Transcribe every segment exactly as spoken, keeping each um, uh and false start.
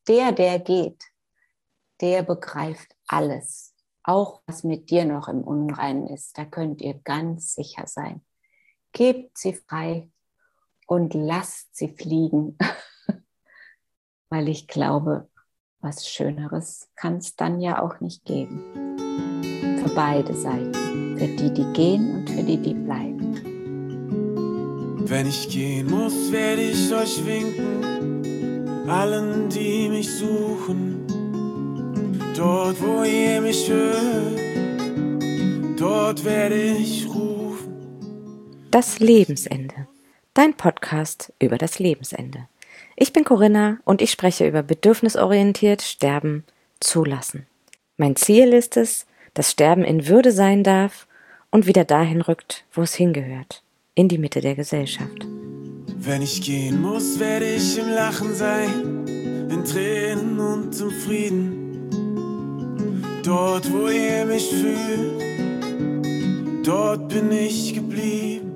der, der geht, der begreift alles. Auch was mit dir noch im Unreinen ist, da könnt ihr ganz sicher sein. Gebt sie frei und lasst sie fliegen. Weil ich glaube, was Schöneres kann es dann ja auch nicht geben. Für beide Seiten. Für die, die gehen und für die, die bleiben. Wenn ich gehen muss, werde ich euch winken, allen, die mich suchen. Dort, wo ihr mich hört, dort werde ich rufen. Das Lebensende. Dein Podcast über das Lebensende. Ich bin Corinna und ich spreche über bedürfnisorientiert Sterben zulassen. Mein Ziel ist es, dass Sterben in Würde sein darf und wieder dahin rückt, wo es hingehört, in die Mitte der Gesellschaft. Wenn ich gehen muss, werde ich im Lachen sein, in Tränen und im Frieden. Dort, wo ihr mich fühlt, dort bin ich geblieben.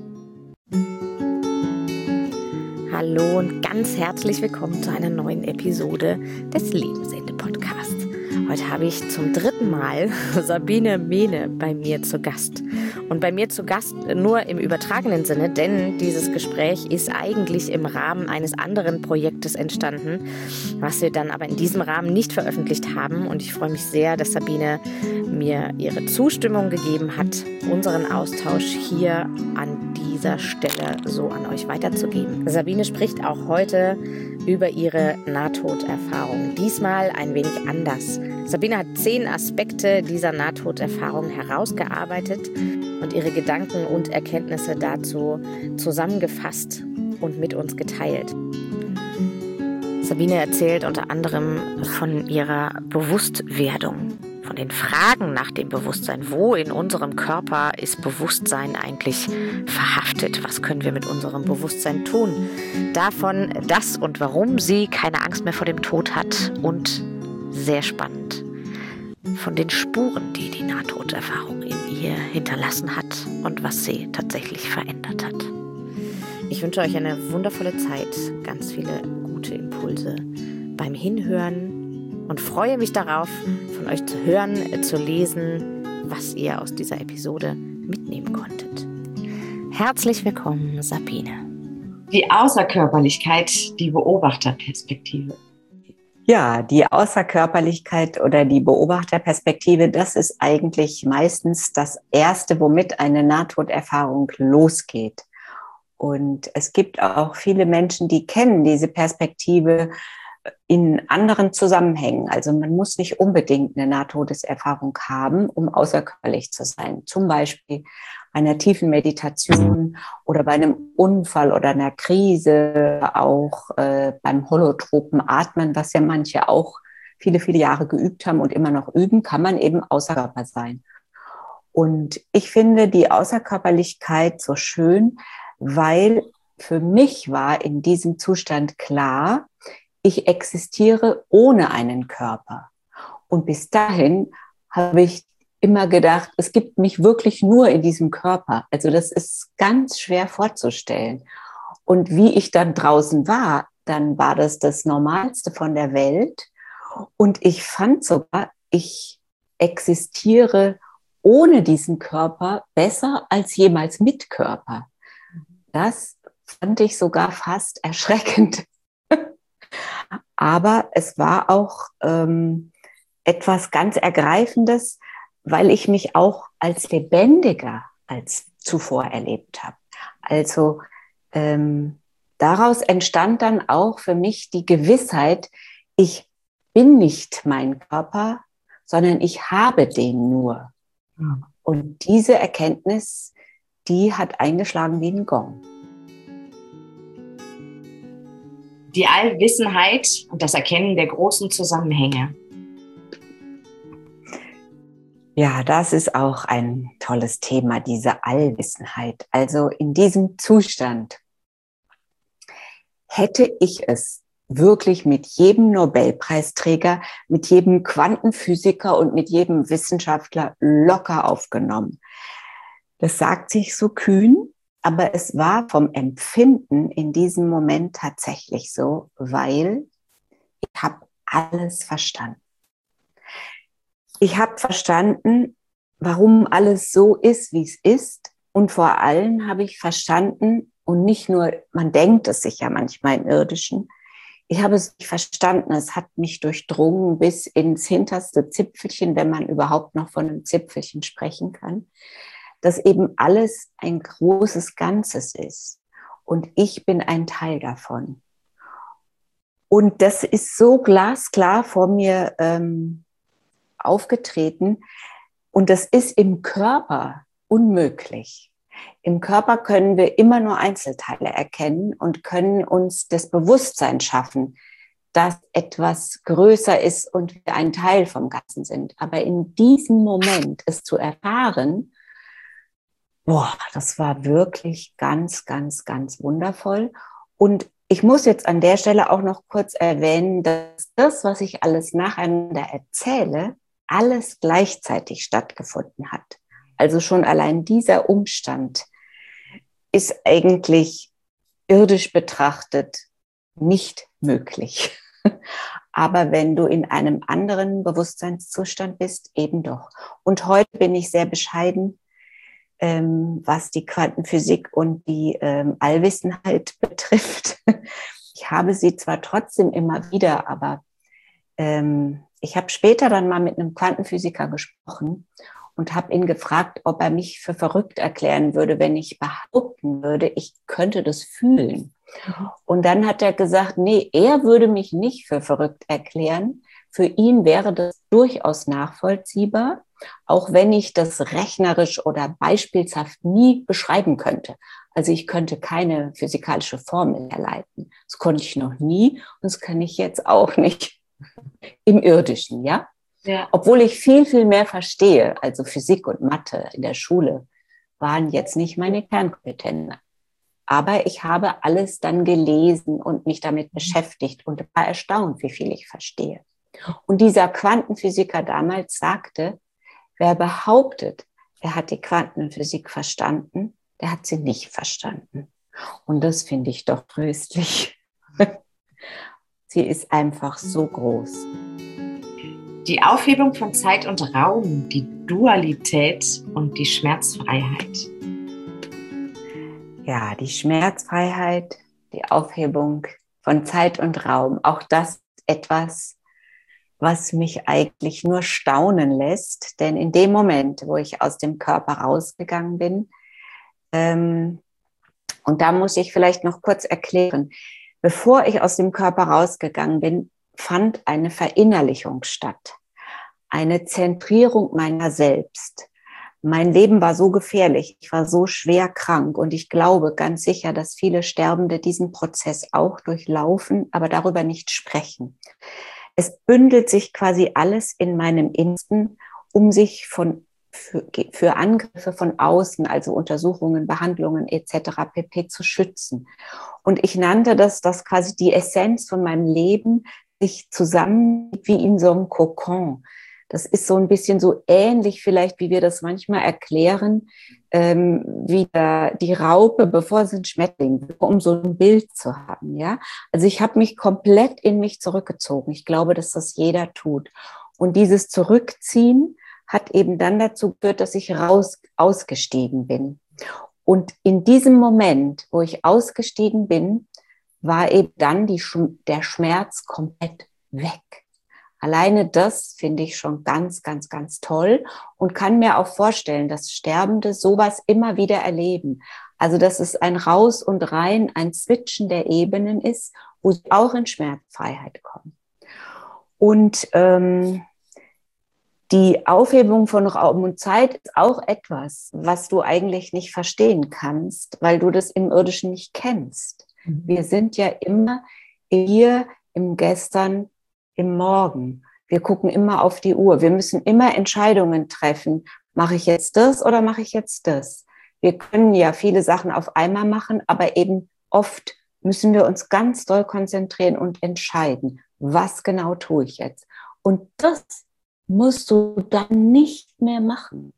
Hallo und ganz herzlich willkommen zu einer neuen Episode des Lebensende-Podcasts. Heute habe ich zum dritten Mal Sabine Mehne bei mir zu Gast. Und bei mir zu Gast nur im übertragenen Sinne, denn dieses Gespräch ist eigentlich im Rahmen eines anderen Projektes entstanden, was wir dann aber in diesem Rahmen nicht veröffentlicht haben. Und ich freue mich sehr, dass Sabine mir ihre Zustimmung gegeben hat, unseren Austausch hier an dieser Stelle so an euch weiterzugeben. Sabine spricht auch heute über ihre Nahtoderfahrung. Diesmal ein wenig anders. Sabine hat zehn Aspekte dieser Nahtoderfahrung herausgearbeitet und ihre Gedanken und Erkenntnisse dazu zusammengefasst und mit uns geteilt. Sabine erzählt unter anderem von ihrer Bewusstwerdung, von den Fragen nach dem Bewusstsein. Wo in unserem Körper ist Bewusstsein eigentlich verhaftet? Was können wir mit unserem Bewusstsein tun? Davon, dass und warum sie keine Angst mehr vor dem Tod hat und sehr spannend, von den Spuren, die die Nahtoderfahrung in ihr hinterlassen hat und was sie tatsächlich verändert hat. Ich wünsche euch eine wundervolle Zeit, ganz viele gute Impulse beim Hinhören und freue mich darauf, von euch zu hören, zu lesen, was ihr aus dieser Episode mitnehmen konntet. Herzlich willkommen, Sabine. Die Außerkörperlichkeit, die Beobachterperspektive. Ja, die Außerkörperlichkeit oder die Beobachterperspektive, das ist eigentlich meistens das Erste, womit eine Nahtoderfahrung losgeht. Und es gibt auch viele Menschen, die kennen diese Perspektive in anderen Zusammenhängen. Also man muss nicht unbedingt eine Nahtodeserfahrung haben, um außerkörperlich zu sein. Zum Beispiel bei einer tiefen Meditation oder bei einem Unfall oder einer Krise, auch äh, beim holotropen Atmen, was ja manche auch viele, viele Jahre geübt haben und immer noch üben, kann man eben außer Körper sein. Und ich finde die Außerkörperlichkeit so schön, weil für mich war in diesem Zustand klar, ich existiere ohne einen Körper. Und bis dahin habe ich immer gedacht, es gibt mich wirklich nur in diesem Körper. Also das ist ganz schwer vorzustellen. Und wie ich dann draußen war, dann war das das Normalste von der Welt. Und ich fand sogar, ich existiere ohne diesen Körper besser als jemals mit Körper. Das fand ich sogar fast erschreckend. Aber es war auch ähm, etwas ganz Ergreifendes, weil ich mich auch als lebendiger als zuvor erlebt habe. Also ähm, daraus entstand dann auch für mich die Gewissheit, ich bin nicht mein Körper, sondern ich habe den nur. Mhm. Und diese Erkenntnis, die hat eingeschlagen wie ein Gong. Die Allwissenheit und das Erkennen der großen Zusammenhänge. Ja, das ist auch ein tolles Thema, diese Allwissenheit. Also in diesem Zustand hätte ich es wirklich mit jedem Nobelpreisträger, mit jedem Quantenphysiker und mit jedem Wissenschaftler locker aufgenommen. Das sagt sich so kühn, aber es war vom Empfinden in diesem Moment tatsächlich so, weil ich habe alles verstanden. Ich habe verstanden, warum alles so ist, wie es ist. Und vor allem habe ich verstanden, und nicht nur, man denkt es sich ja manchmal im Irdischen, ich habe es nicht verstanden, es hat mich durchdrungen bis ins hinterste Zipfelchen, wenn man überhaupt noch von einem Zipfelchen sprechen kann, dass eben alles ein großes Ganzes ist. Und ich bin ein Teil davon. Und das ist so glasklar vor mir ähm, aufgetreten. Und das ist im Körper unmöglich. Im Körper können wir immer nur Einzelteile erkennen und können uns das Bewusstsein schaffen, dass etwas größer ist und wir ein Teil vom Ganzen sind. Aber in diesem Moment es zu erfahren, boah, das war wirklich ganz, ganz, ganz wundervoll. Und ich muss jetzt an der Stelle auch noch kurz erwähnen, dass das, was ich alles nacheinander erzähle, alles gleichzeitig stattgefunden hat. Also schon allein dieser Umstand ist eigentlich irdisch betrachtet nicht möglich. Aber wenn du in einem anderen Bewusstseinszustand bist, eben doch. Und heute bin ich sehr bescheiden, ähm, was die Quantenphysik und die ähm, Allwissenheit betrifft. Ich habe sie zwar trotzdem immer wieder, aber ähm, ich habe später dann mal mit einem Quantenphysiker gesprochen und habe ihn gefragt, ob er mich für verrückt erklären würde, wenn ich behaupten würde, ich könnte das fühlen. Und dann hat er gesagt, nee, er würde mich nicht für verrückt erklären. Für ihn wäre das durchaus nachvollziehbar, auch wenn ich das rechnerisch oder beispielshaft nie beschreiben könnte. Also ich könnte keine physikalische Formel herleiten. Das konnte ich noch nie und das kann ich jetzt auch nicht im Irdischen, ja? Ja. Obwohl ich viel, viel mehr verstehe. Also Physik und Mathe in der Schule waren jetzt nicht meine Kernkompetenzen. Aber ich habe alles dann gelesen und mich damit beschäftigt und war erstaunt, wie viel ich verstehe. Und dieser Quantenphysiker damals sagte, wer behauptet, er hat die Quantenphysik verstanden, der hat sie nicht verstanden. Und das finde ich doch tröstlich. Sie ist einfach so groß. Die Aufhebung von Zeit und Raum, die Dualität und die Schmerzfreiheit. Ja, die Schmerzfreiheit, die Aufhebung von Zeit und Raum. Auch das ist etwas, was mich eigentlich nur staunen lässt. Denn in dem Moment, wo ich aus dem Körper rausgegangen bin, ähm, und da muss ich vielleicht noch kurz erklären, bevor ich aus dem Körper rausgegangen bin, fand eine Verinnerlichung statt, eine Zentrierung meiner selbst. Mein Leben war so gefährlich, ich war so schwer krank und ich glaube ganz sicher, dass viele Sterbende diesen Prozess auch durchlaufen, aber darüber nicht sprechen. Es bündelt sich quasi alles in meinem Innersten, um sich von für, für Angriffe von außen, also Untersuchungen, Behandlungen et cetera pp. Zu schützen. Und ich nannte das, dass quasi die Essenz von meinem Leben sich zusammen wie in so einem Kokon. Das ist so ein bisschen so ähnlich vielleicht, wie wir das manchmal erklären, ähm, wie der, die Raupe, bevor sie ein Schmetterling, um so ein Bild zu haben. Ja, also ich habe mich komplett in mich zurückgezogen. Ich glaube, dass das jeder tut. Und dieses Zurückziehen hat eben dann dazu geführt, dass ich raus ausgestiegen bin. Und in diesem Moment, wo ich ausgestiegen bin, war eben dann die, der Schmerz komplett weg. Alleine das finde ich schon ganz, ganz, ganz toll und kann mir auch vorstellen, dass Sterbende sowas immer wieder erleben. Also, dass es ein Raus und Rein, ein Switchen der Ebenen ist, wo sie auch in Schmerzfreiheit kommen. Und ähm, die Aufhebung von Raum und Zeit ist auch etwas, was du eigentlich nicht verstehen kannst, weil du das im Irdischen nicht kennst. Wir sind ja immer hier im Gestern, im Morgen. Wir gucken immer auf die Uhr. Wir müssen immer Entscheidungen treffen. Mache ich jetzt das oder mache ich jetzt das? Wir können ja viele Sachen auf einmal machen, aber eben oft müssen wir uns ganz doll konzentrieren und entscheiden, was genau tue ich jetzt. Und das musst du dann nicht mehr machen.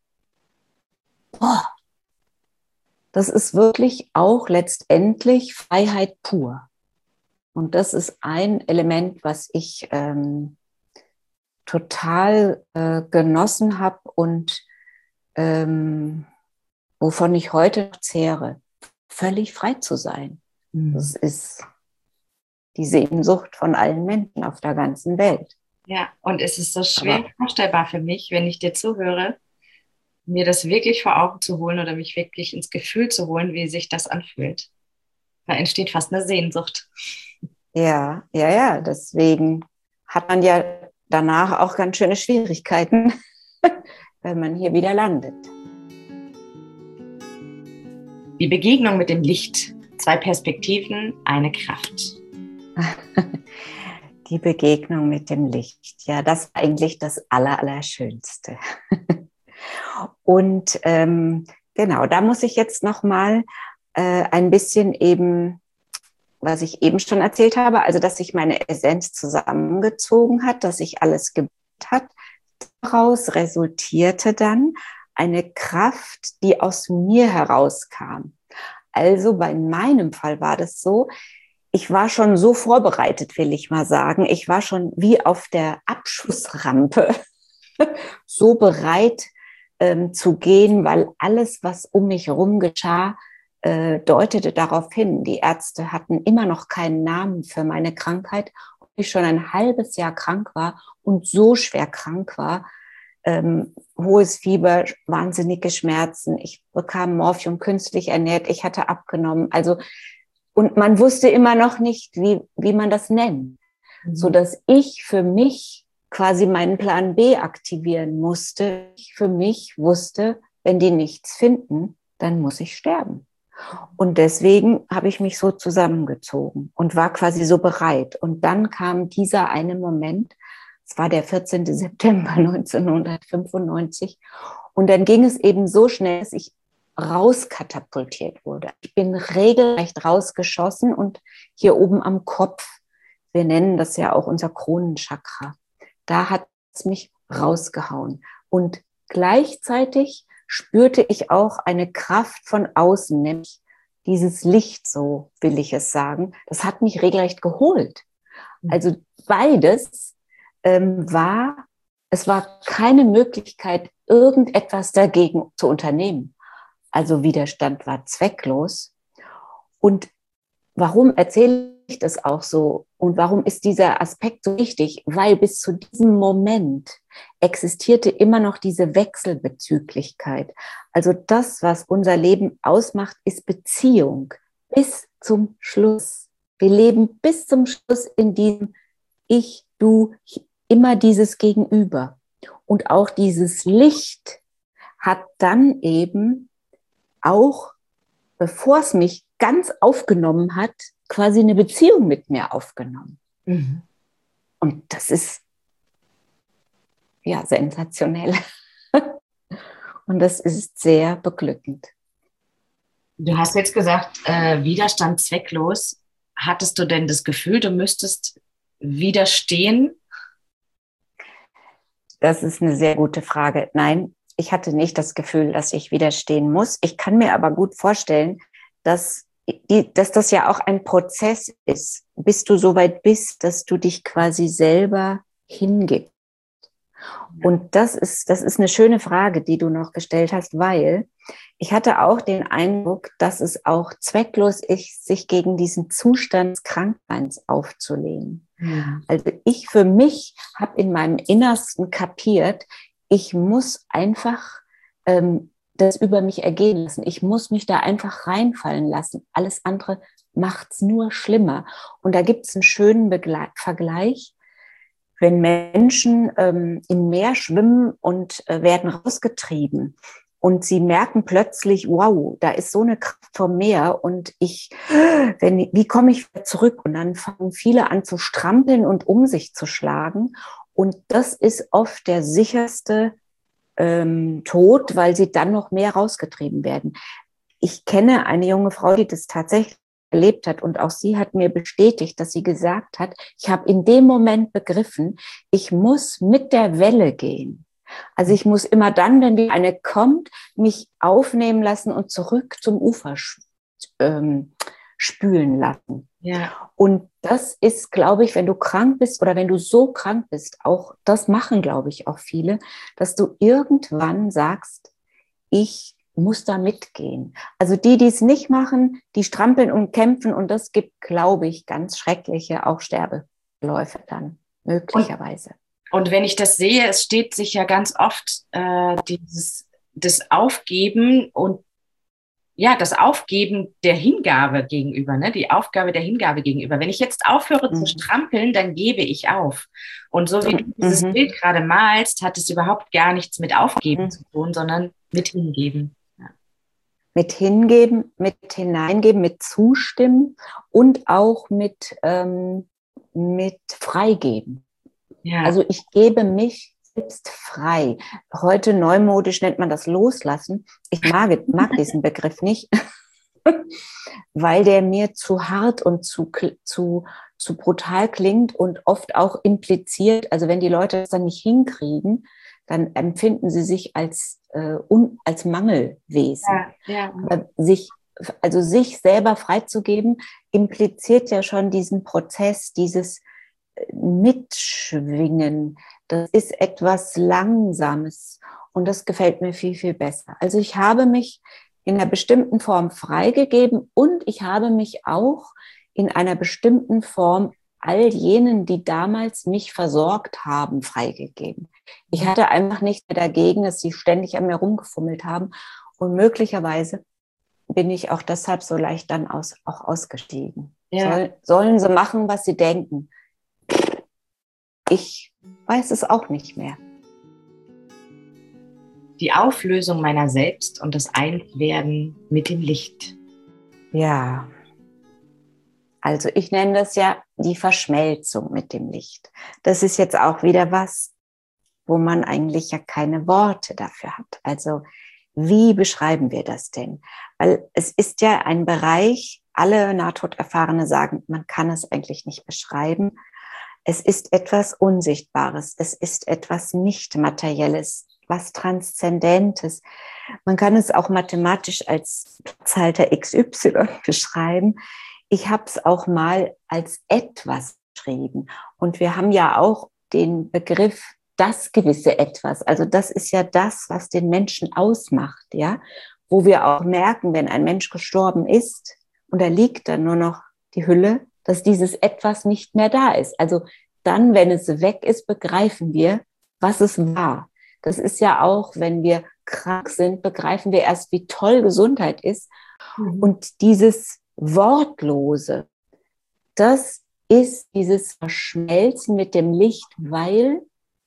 Boah. Das ist wirklich auch letztendlich Freiheit pur. Und das ist ein Element, was ich ähm, total äh, genossen habe und ähm, wovon ich heute zehre, völlig frei zu sein. Mhm. Das ist die Sehnsucht von allen Menschen auf der ganzen Welt. Ja, und es ist so schwer Aber, vorstellbar für mich, wenn ich dir zuhöre, mir das wirklich vor Augen zu holen oder mich wirklich ins Gefühl zu holen, wie sich das anfühlt. Da entsteht fast eine Sehnsucht. Ja, ja, ja. Deswegen hat man ja danach auch ganz schöne Schwierigkeiten, wenn man hier wieder landet. Die Begegnung mit dem Licht. Zwei Perspektiven, eine Kraft. Die Begegnung mit dem Licht. Ja, das war eigentlich das Aller, Allerschönste. Und ähm, genau, da muss ich jetzt nochmal äh, ein bisschen eben, was ich eben schon erzählt habe, also dass sich meine Essenz zusammengezogen hat, dass sich alles gebildet hat. Daraus resultierte dann eine Kraft, die aus mir herauskam. Also bei meinem Fall war das so, ich war schon so vorbereitet, will ich mal sagen. Ich war schon wie auf der Abschussrampe so bereit ähm, zu gehen, weil alles, was um mich herum geschah, äh, deutete darauf hin. Die Ärzte hatten immer noch keinen Namen für meine Krankheit. Und ich schon ein halbes Jahr krank war und so schwer krank war, ähm, hohes Fieber, wahnsinnige Schmerzen. Ich bekam Morphium künstlich ernährt. Ich hatte abgenommen. Also und man wusste immer noch nicht, wie, wie man das nennt, mhm. so dass ich für mich quasi meinen Plan B aktivieren musste. Ich für mich wusste, wenn die nichts finden, dann muss ich sterben. Und deswegen habe ich mich so zusammengezogen und war quasi so bereit. Und dann kam dieser eine Moment, es war der vierzehnten September neunzehnhundertfünfundneunzig, und dann ging es eben so schnell, dass ich rauskatapultiert wurde. Ich bin regelrecht rausgeschossen und hier oben am Kopf, wir nennen das ja auch unser Kronenchakra, da hat es mich rausgehauen. Und gleichzeitig spürte ich auch eine Kraft von außen, nämlich dieses Licht, so will ich es sagen, das hat mich regelrecht geholt. Also beides ähm, war, es war keine Möglichkeit, irgendetwas dagegen zu unternehmen. Also Widerstand war zwecklos. Und warum erzähle ich das auch so? Und warum ist dieser Aspekt so wichtig? Weil bis zu diesem Moment existierte immer noch diese Wechselbezüglichkeit. Also das, was unser Leben ausmacht, ist Beziehung bis zum Schluss. Wir leben bis zum Schluss in diesem Ich, Du, immer dieses Gegenüber. Und auch dieses Licht hat dann eben auch, bevor es mich ganz aufgenommen hat, quasi eine Beziehung mit mir aufgenommen. Mhm. Und das ist ja sensationell. Und das ist sehr beglückend. Du hast jetzt gesagt, äh, Widerstand zwecklos. Hattest du denn das Gefühl, du müsstest widerstehen? Das ist eine sehr gute Frage. Nein, ich hatte nicht das Gefühl, dass ich widerstehen muss. Ich kann mir aber gut vorstellen, dass, die, dass das ja auch ein Prozess ist, bis du so weit bist, dass du dich quasi selber hingibst. Und das ist, das ist eine schöne Frage, die du noch gestellt hast, weil ich hatte auch den Eindruck, dass es auch zwecklos ist, sich gegen diesen Zustand des Krankseins aufzulehnen. Mhm. Also ich für mich habe in meinem Innersten kapiert, ich muss einfach ähm, das über mich ergehen lassen. Ich muss mich da einfach reinfallen lassen. Alles andere macht's nur schlimmer. Und da gibt's einen schönen Begle- Vergleich. Wenn Menschen ähm, im Meer schwimmen und äh, werden rausgetrieben und sie merken plötzlich, wow, da ist so eine Kraft vom Meer und ich, wenn, wie komme ich wieder zurück? Und dann fangen viele an zu strampeln und um sich zu schlagen. Und das ist oft der sicherste ähm, Tod, weil sie dann noch mehr rausgetrieben werden. Ich kenne eine junge Frau, die das tatsächlich erlebt hat und auch sie hat mir bestätigt, dass sie gesagt hat, ich habe in dem Moment begriffen, ich muss mit der Welle gehen. Also ich muss immer dann, wenn die eine kommt, mich aufnehmen lassen und zurück zum Ufer sch- ähm, spülen lassen. Ja. Und das ist, glaube ich, wenn du krank bist oder wenn du so krank bist, auch das machen, glaube ich, auch viele, dass du irgendwann sagst, ich muss da mitgehen. Also die, die es nicht machen, die strampeln und kämpfen und das gibt, glaube ich, ganz schreckliche auch Sterbeläufe dann, möglicherweise. Und, und wenn ich das sehe, es steht sich ja ganz oft äh, dieses das Aufgeben und ja, das Aufgeben der Hingabe gegenüber, ne? Die Aufgabe der Hingabe gegenüber. Wenn ich jetzt aufhöre Mhm. zu strampeln, dann gebe ich auf. Und so wie du dieses Mhm. Bild gerade malst, hat es überhaupt gar nichts mit Aufgeben Mhm. zu tun, sondern mit Hingeben. Ja. Mit Hingeben, mit Hineingeben, mit Zustimmen und auch mit, ähm, mit Freigeben. Ja. Also ich gebe mich selbst frei. Heute neumodisch nennt man das Loslassen. Ich mag, mag diesen Begriff nicht, weil der mir zu hart und zu, zu, zu brutal klingt und oft auch impliziert, also wenn die Leute das dann nicht hinkriegen, dann empfinden sie sich als, äh, un, als Mangelwesen. Ja, ja. Aber sich, also sich selber freizugeben, impliziert ja schon diesen Prozess, dieses Mitschwingen. Das ist etwas Langsames und das gefällt mir viel, viel besser. Also ich habe mich in einer bestimmten Form freigegeben und ich habe mich auch in einer bestimmten Form all jenen, die damals mich versorgt haben, freigegeben. Ich hatte einfach nichts mehr dagegen, dass sie ständig an mir rumgefummelt haben und möglicherweise bin ich auch deshalb so leicht dann aus, auch ausgestiegen. Ja. Soll, sollen sie machen, was sie denken. Ich weiß es auch nicht mehr. Die Auflösung meiner selbst und das Einswerden mit dem Licht. Ja, also ich nenne das ja die Verschmelzung mit dem Licht. Das ist jetzt auch wieder was, wo man eigentlich ja keine Worte dafür hat. Also wie beschreiben wir das denn? Weil es ist ja ein Bereich, alle Nahtoderfahrene sagen, man kann es eigentlich nicht beschreiben. Es ist etwas Unsichtbares, es ist etwas Nicht-Materielles, was Transzendentes. Man kann es auch mathematisch als Platzhalter X Y beschreiben. Ich habe es auch mal als etwas beschrieben. Und wir haben ja auch den Begriff das gewisse Etwas. Also das ist ja das, was den Menschen ausmacht, ja, wo wir auch merken, wenn ein Mensch gestorben ist und da liegt dann nur noch die Hülle, dass dieses Etwas nicht mehr da ist. Also dann, wenn es weg ist, begreifen wir, was es war. Das ist ja auch, wenn wir krank sind, begreifen wir erst, wie toll Gesundheit ist. Mhm. Und dieses Wortlose, das ist dieses Verschmelzen mit dem Licht, weil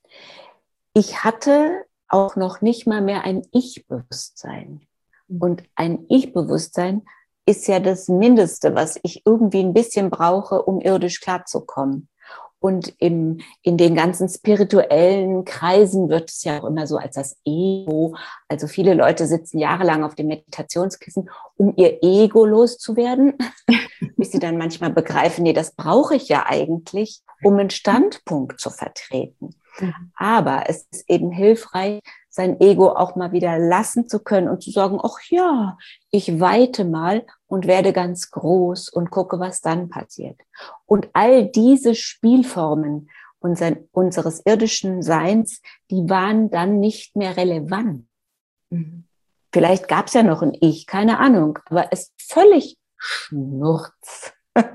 ich hatte auch noch nicht mal mehr ein Ich-Bewusstsein. Und ein Ich-Bewusstsein ist ja das Mindeste, was ich irgendwie ein bisschen brauche, um irdisch klarzukommen. Und im, in den ganzen spirituellen Kreisen wird es ja auch immer so als das Ego. Also viele Leute sitzen jahrelang auf dem Meditationskissen, um ihr Ego loszuwerden, bis sie dann manchmal begreifen, nee, das brauche ich ja eigentlich, um einen Standpunkt zu vertreten. Aber es ist eben hilfreich, sein Ego auch mal wieder lassen zu können und zu sagen, ach ja, ich weite mal und werde ganz groß und gucke, was dann passiert. Und all diese Spielformen unser, unseres irdischen Seins, die waren dann nicht mehr relevant. Mhm. Vielleicht gab es ja noch ein Ich, keine Ahnung, aber es ist völlig Schnurz.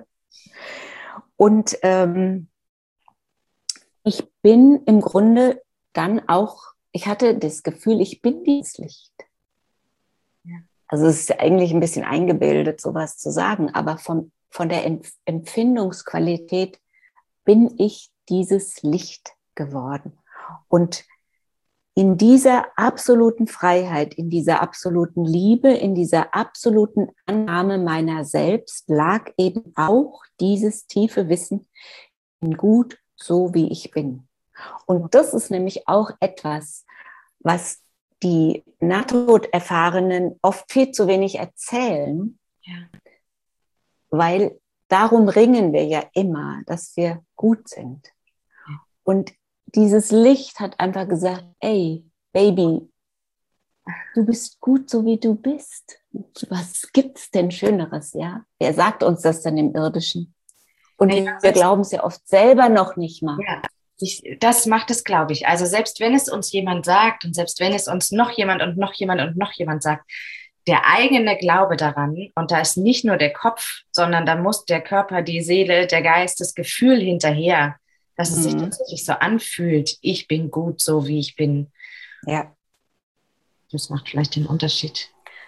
Und ähm, ich bin im Grunde dann auch, ich hatte das Gefühl, ich bin dieses Licht. Ja. Also es ist ja eigentlich ein bisschen eingebildet, sowas zu sagen, aber vom, von der Empfindungsqualität bin ich dieses Licht geworden. Und in dieser absoluten Freiheit, in dieser absoluten Liebe, in dieser absoluten Annahme meiner selbst lag eben auch dieses tiefe Wissen, ich bin gut, so wie ich bin. Und das ist nämlich auch etwas, was die Nahtoderfahrenen oft viel zu wenig erzählen, ja. Weil darum ringen wir ja immer, dass wir gut sind. Ja. Und dieses Licht hat einfach gesagt, ey, Baby, du bist gut, so wie du bist. was gibt's denn Schöneres, ja? Wer sagt uns das denn im Irdischen? Und Ja, wir glauben es ja oft selber noch nicht mal. Ja, ich, das macht es, glaube ich. Also selbst wenn es uns jemand sagt und selbst wenn es uns noch jemand und noch jemand und noch jemand sagt, der eigene Glaube daran, und da ist nicht nur der Kopf, sondern da muss der Körper, die Seele, der Geist, das Gefühl hinterher, dass es sich Mhm. tatsächlich so anfühlt, ich bin gut, so wie ich bin. Ja. Das macht vielleicht den Unterschied.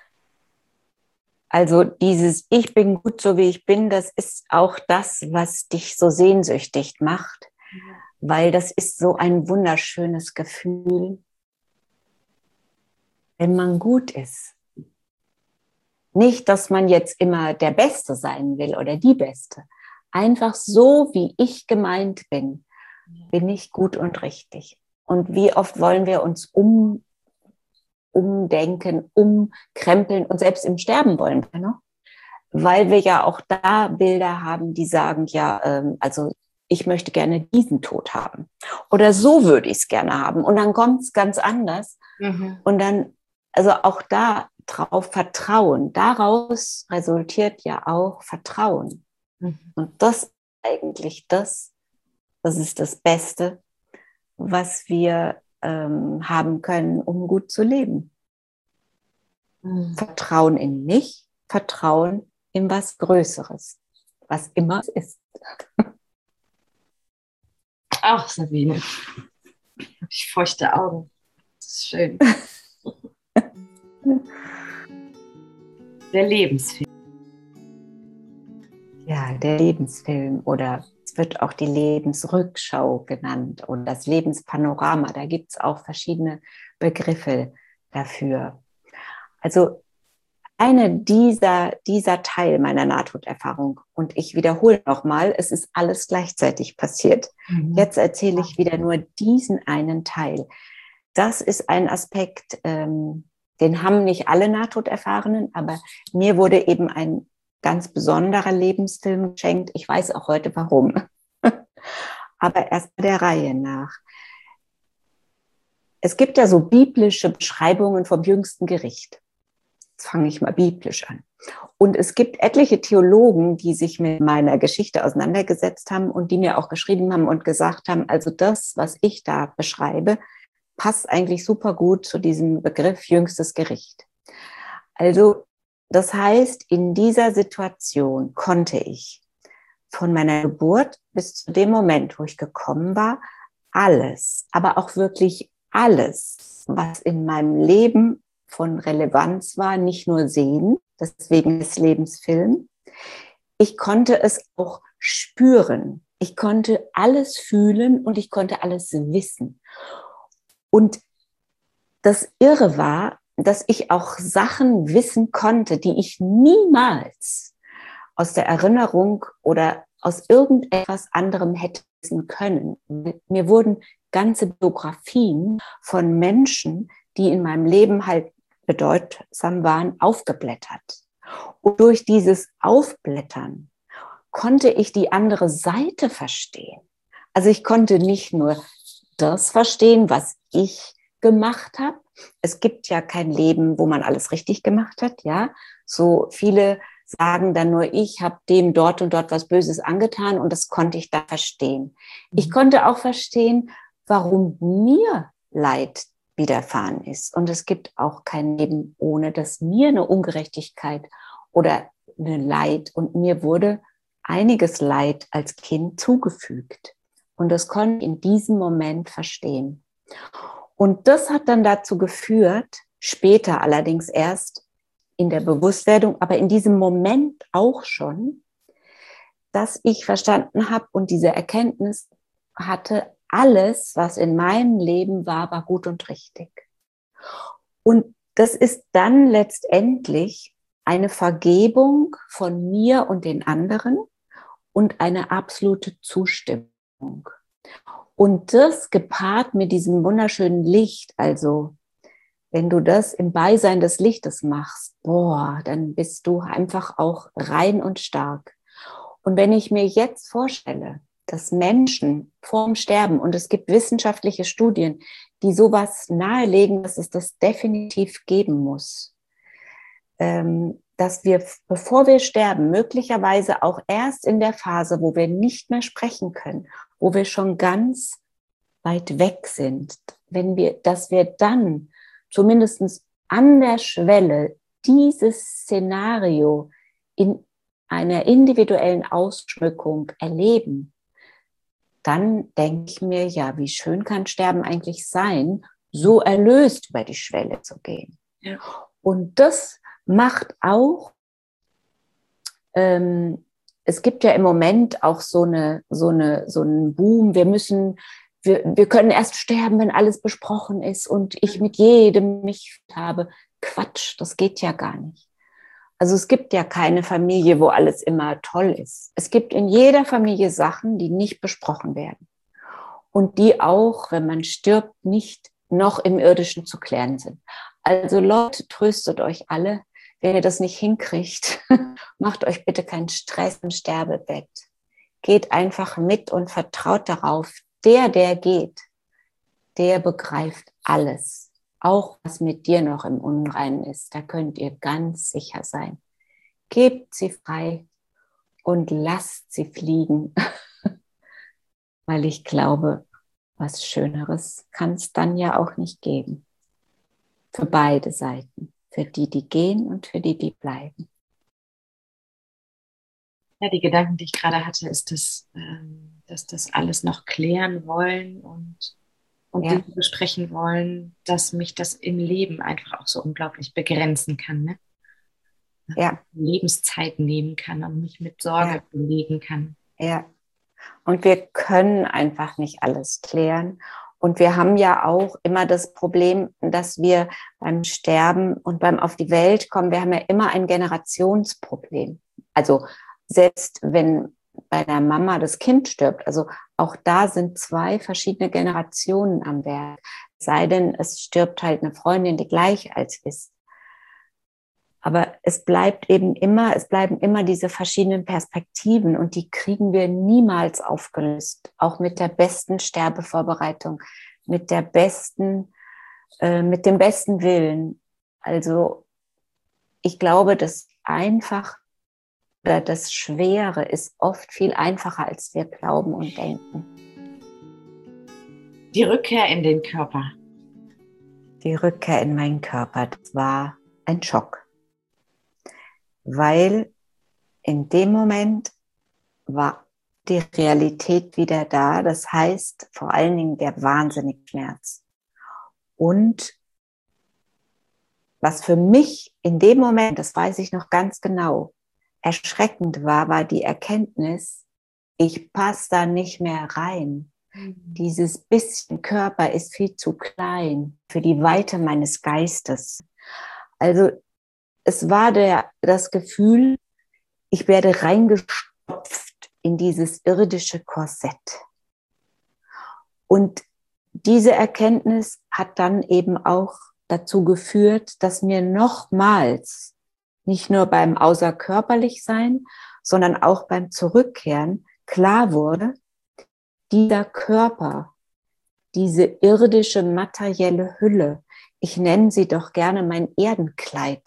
Also dieses Ich bin gut, so wie ich bin, das ist auch das, was dich so sehnsüchtig macht, weil das ist so ein wunderschönes Gefühl, wenn man gut ist. Nicht, dass man jetzt immer der Beste sein will oder die Beste. Einfach so, wie ich gemeint bin, bin ich gut und richtig. Und wie oft wollen wir uns um umdenken, umkrempeln und selbst im Sterben wollen wir noch, weil wir ja auch da Bilder haben, die sagen, ja, ähm, also ich möchte gerne diesen Tod haben oder so würde ich es gerne haben und dann kommt es ganz anders Mhm. und dann, also auch da drauf vertrauen, daraus resultiert ja auch Vertrauen Mhm. und das eigentlich das, das ist das Beste, was wir ähm, haben können, um gut zu leben. Mhm. Vertrauen in mich, Vertrauen in was Größeres, was immer es ist. Ach, Sabine, habe ich feuchte Augen. Das ist schön. Der Lebensfilm. Ja, der Lebensfilm oder es wird auch die Lebensrückschau genannt und das Lebenspanorama. Da gibt es auch verschiedene Begriffe dafür. Also eine dieser, dieser Teil meiner Nahtoderfahrung, und ich wiederhole nochmal, es ist alles gleichzeitig passiert. Mhm. Jetzt erzähle ich wieder nur diesen einen Teil. Das ist ein Aspekt, ähm, den haben nicht alle Nahtoderfahrenen, aber mir wurde eben ein ganz besonderer Lebensfilm geschenkt. Ich weiß auch heute warum. Aber erst der Reihe nach. Es gibt ja so biblische Beschreibungen vom jüngsten Gericht. Jetzt fange ich mal biblisch an. Und es gibt etliche Theologen, die sich mit meiner Geschichte auseinandergesetzt haben und die mir auch geschrieben haben und gesagt haben, also das, was ich da beschreibe, passt eigentlich super gut zu diesem Begriff jüngstes Gericht. Also das heißt, in dieser Situation konnte ich von meiner Geburt bis zu dem Moment, wo ich gekommen war, alles, aber auch wirklich alles, was in meinem Leben von Relevanz war, nicht nur sehen, deswegen des Lebensfilm. Ich konnte es auch spüren. Ich konnte alles fühlen und ich konnte alles wissen. Und das Irre war, dass ich auch Sachen wissen konnte, die ich niemals aus der Erinnerung oder aus irgendetwas anderem hätte wissen können. Mir wurden ganze Biografien von Menschen, die in meinem Leben halt bedeutsam waren, aufgeblättert. Und durch dieses Aufblättern konnte ich die andere Seite verstehen. Also ich konnte nicht nur das verstehen, was ich gemacht habe. Es gibt ja kein Leben, wo man alles richtig gemacht hat, ja. So viele sagen dann nur, ich habe dem dort und dort was Böses angetan und das konnte ich da verstehen. Mhm. Ich konnte auch verstehen, warum mir Leid widerfahren ist. Und es gibt auch kein Leben, ohne dass mir eine Ungerechtigkeit oder eine Leid, und mir wurde einiges Leid als Kind zugefügt. Und das konnte ich in diesem Moment verstehen. Und das hat dann dazu geführt, später allerdings erst in der Bewusstwerdung, aber in diesem Moment auch schon, dass ich verstanden habe und diese Erkenntnis hatte, alles, was in meinem Leben war, war gut und richtig. Und das ist dann letztendlich eine Vergebung von mir und den anderen und eine absolute Zustimmung. Und das gepaart mit diesem wunderschönen Licht, also wenn du das im Beisein des Lichtes machst, boah, dann bist du einfach auch rein und stark. Und wenn ich mir jetzt vorstelle, dass Menschen vorm Sterben, und es gibt wissenschaftliche Studien, die sowas nahelegen, dass es das definitiv geben muss, ähm, dass wir, bevor wir sterben, möglicherweise auch erst in der Phase, wo wir nicht mehr sprechen können, wo wir schon ganz weit weg sind, wenn wir, dass wir dann zumindest an der Schwelle dieses Szenario in einer individuellen Ausschmückung erleben, dann denke ich mir, ja, wie schön kann Sterben eigentlich sein, so erlöst über die Schwelle zu gehen. Ja. Und das macht auch, ähm, es gibt ja im Moment auch so eine, so eine, so einen Boom, wir müssen, wir, wir können erst sterben, wenn alles besprochen ist und ich mit jedem mich habe. Quatsch, das geht ja gar nicht. Also es gibt ja keine Familie, wo alles immer toll ist. Es gibt in jeder Familie Sachen, die nicht besprochen werden und die auch, wenn man stirbt, nicht noch im Irdischen zu klären sind. Also Leute, tröstet euch alle, wenn ihr das nicht hinkriegt, macht euch bitte keinen Stress im Sterbebett. Geht einfach mit und vertraut darauf, der, der geht, der begreift alles. Auch was mit dir noch im Unreinen ist, da könnt ihr ganz sicher sein. Gebt sie frei und lasst sie fliegen, weil ich glaube, was Schöneres kann es dann ja auch nicht geben. Für beide Seiten, für die, die gehen und für die, die bleiben. Ja, die Gedanken, die ich gerade hatte, ist, dass, ähm, dass das alles noch klären wollen und und Ja. Dinge besprechen wollen, dass mich das im Leben einfach auch so unglaublich begrenzen kann, ne? Ja. Lebenszeit nehmen kann und mich mit Sorge Ja. belegen kann. Ja. Und wir können einfach nicht alles klären. Und wir haben ja auch immer das Problem, dass wir beim Sterben und beim Auf die Welt kommen, wir haben ja immer ein Generationsproblem. Also selbst wenn bei der Mama das Kind stirbt, also auch da sind zwei verschiedene Generationen am Werk. Sei denn, es stirbt halt eine Freundin, die gleich alt ist. Aber es bleibt eben immer, es bleiben immer diese verschiedenen Perspektiven und die kriegen wir niemals aufgelöst. Auch mit der besten Sterbevorbereitung, mit der besten, äh, mit dem besten Willen. Also ich glaube, das einfach oder das Schwere ist oft viel einfacher, als wir glauben und denken. Die Rückkehr in den Körper. Die Rückkehr in meinen Körper, das war ein Schock. Weil in dem Moment war die Realität wieder da. Das heißt vor allen Dingen der wahnsinnige Schmerz. Und was für mich in dem Moment, das weiß ich noch ganz genau, erschreckend war, war die Erkenntnis, ich passe da nicht mehr rein. Mhm. Dieses bisschen Körper ist viel zu klein für die Weite meines Geistes. Also es war der, das Gefühl, ich werde reingestopft in dieses irdische Korsett. Und diese Erkenntnis hat dann eben auch dazu geführt, dass mir nochmals nicht nur beim Außerkörperlichsein, sondern auch beim Zurückkehren klar wurde, dieser Körper, diese irdische materielle Hülle, ich nenne sie doch gerne mein Erdenkleid.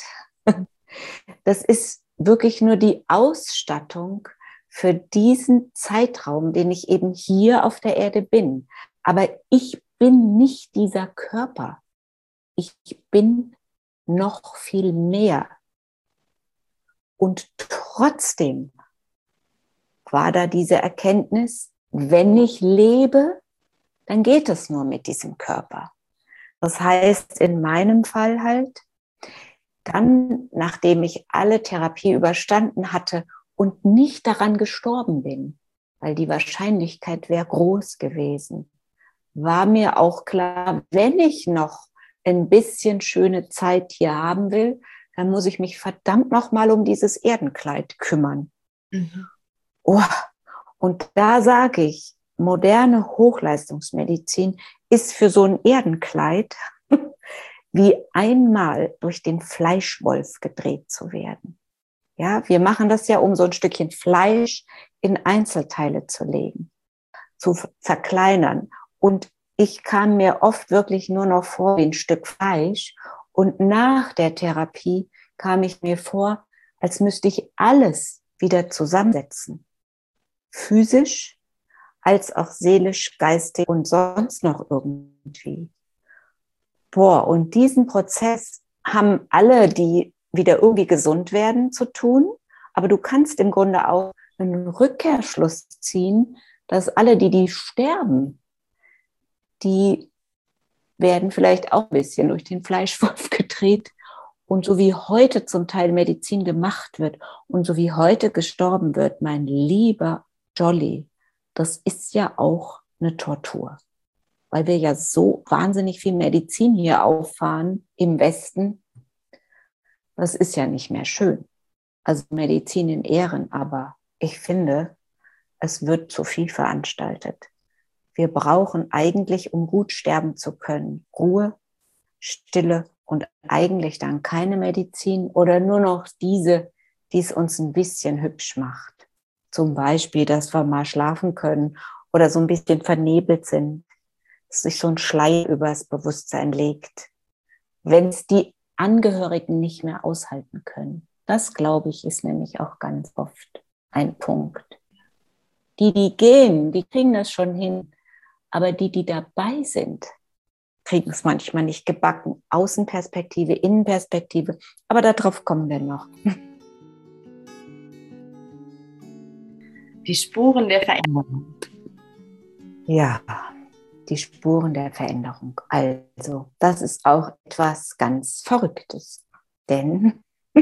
Das ist wirklich nur die Ausstattung für diesen Zeitraum, den ich eben hier auf der Erde bin. Aber ich bin nicht dieser Körper. Ich bin noch viel mehr. Und trotzdem war da diese Erkenntnis, wenn ich lebe, dann geht es nur mit diesem Körper. Das heißt in meinem Fall halt, dann, nachdem ich alle Therapie überstanden hatte und nicht daran gestorben bin, weil die Wahrscheinlichkeit wäre groß gewesen, war mir auch klar, wenn ich noch ein bisschen schöne Zeit hier haben will, dann muss ich mich verdammt nochmal um dieses Erdenkleid kümmern. Mhm. Oh, und da sage ich, moderne Hochleistungsmedizin ist für so ein Erdenkleid wie einmal durch den Fleischwolf gedreht zu werden. Ja, wir machen das ja, um so ein Stückchen Fleisch in Einzelteile zu legen, zu zerkleinern. Und ich kam mir oft wirklich nur noch vor wie ein Stück Fleisch. Und nach der Therapie kam ich mir vor, als müsste ich alles wieder zusammensetzen. Physisch, als auch seelisch, geistig und sonst noch irgendwie. Boah, und diesen Prozess haben alle, die wieder irgendwie gesund werden, zu tun. Aber du kannst im Grunde auch einen Rückkehrschluss ziehen, dass alle, die, die sterben, die werden vielleicht auch ein bisschen durch den Fleischwolf gedreht. Und so wie heute zum Teil Medizin gemacht wird und so wie heute gestorben wird, mein lieber Jolly, das ist ja auch eine Tortur. Weil wir ja so wahnsinnig viel Medizin hier auffahren im Westen. Das ist ja nicht mehr schön. Also Medizin in Ehren, aber ich finde, es wird zu viel veranstaltet. Wir brauchen eigentlich, um gut sterben zu können, Ruhe, Stille und eigentlich dann keine Medizin oder nur noch diese, die es uns ein bisschen hübsch macht. Zum Beispiel, dass wir mal schlafen können oder so ein bisschen vernebelt sind, dass sich so ein Schleier übers Bewusstsein legt, wenn es die Angehörigen nicht mehr aushalten können. Das, glaube ich, ist nämlich auch ganz oft ein Punkt. Die, die gehen, die kriegen das schon hin, aber die, die dabei sind, kriegen es manchmal nicht gebacken. Außenperspektive, Innenperspektive, aber darauf kommen wir noch. Die Spuren der Veränderung. Ja, die Spuren der Veränderung. Also, das ist auch etwas ganz Verrücktes. Denn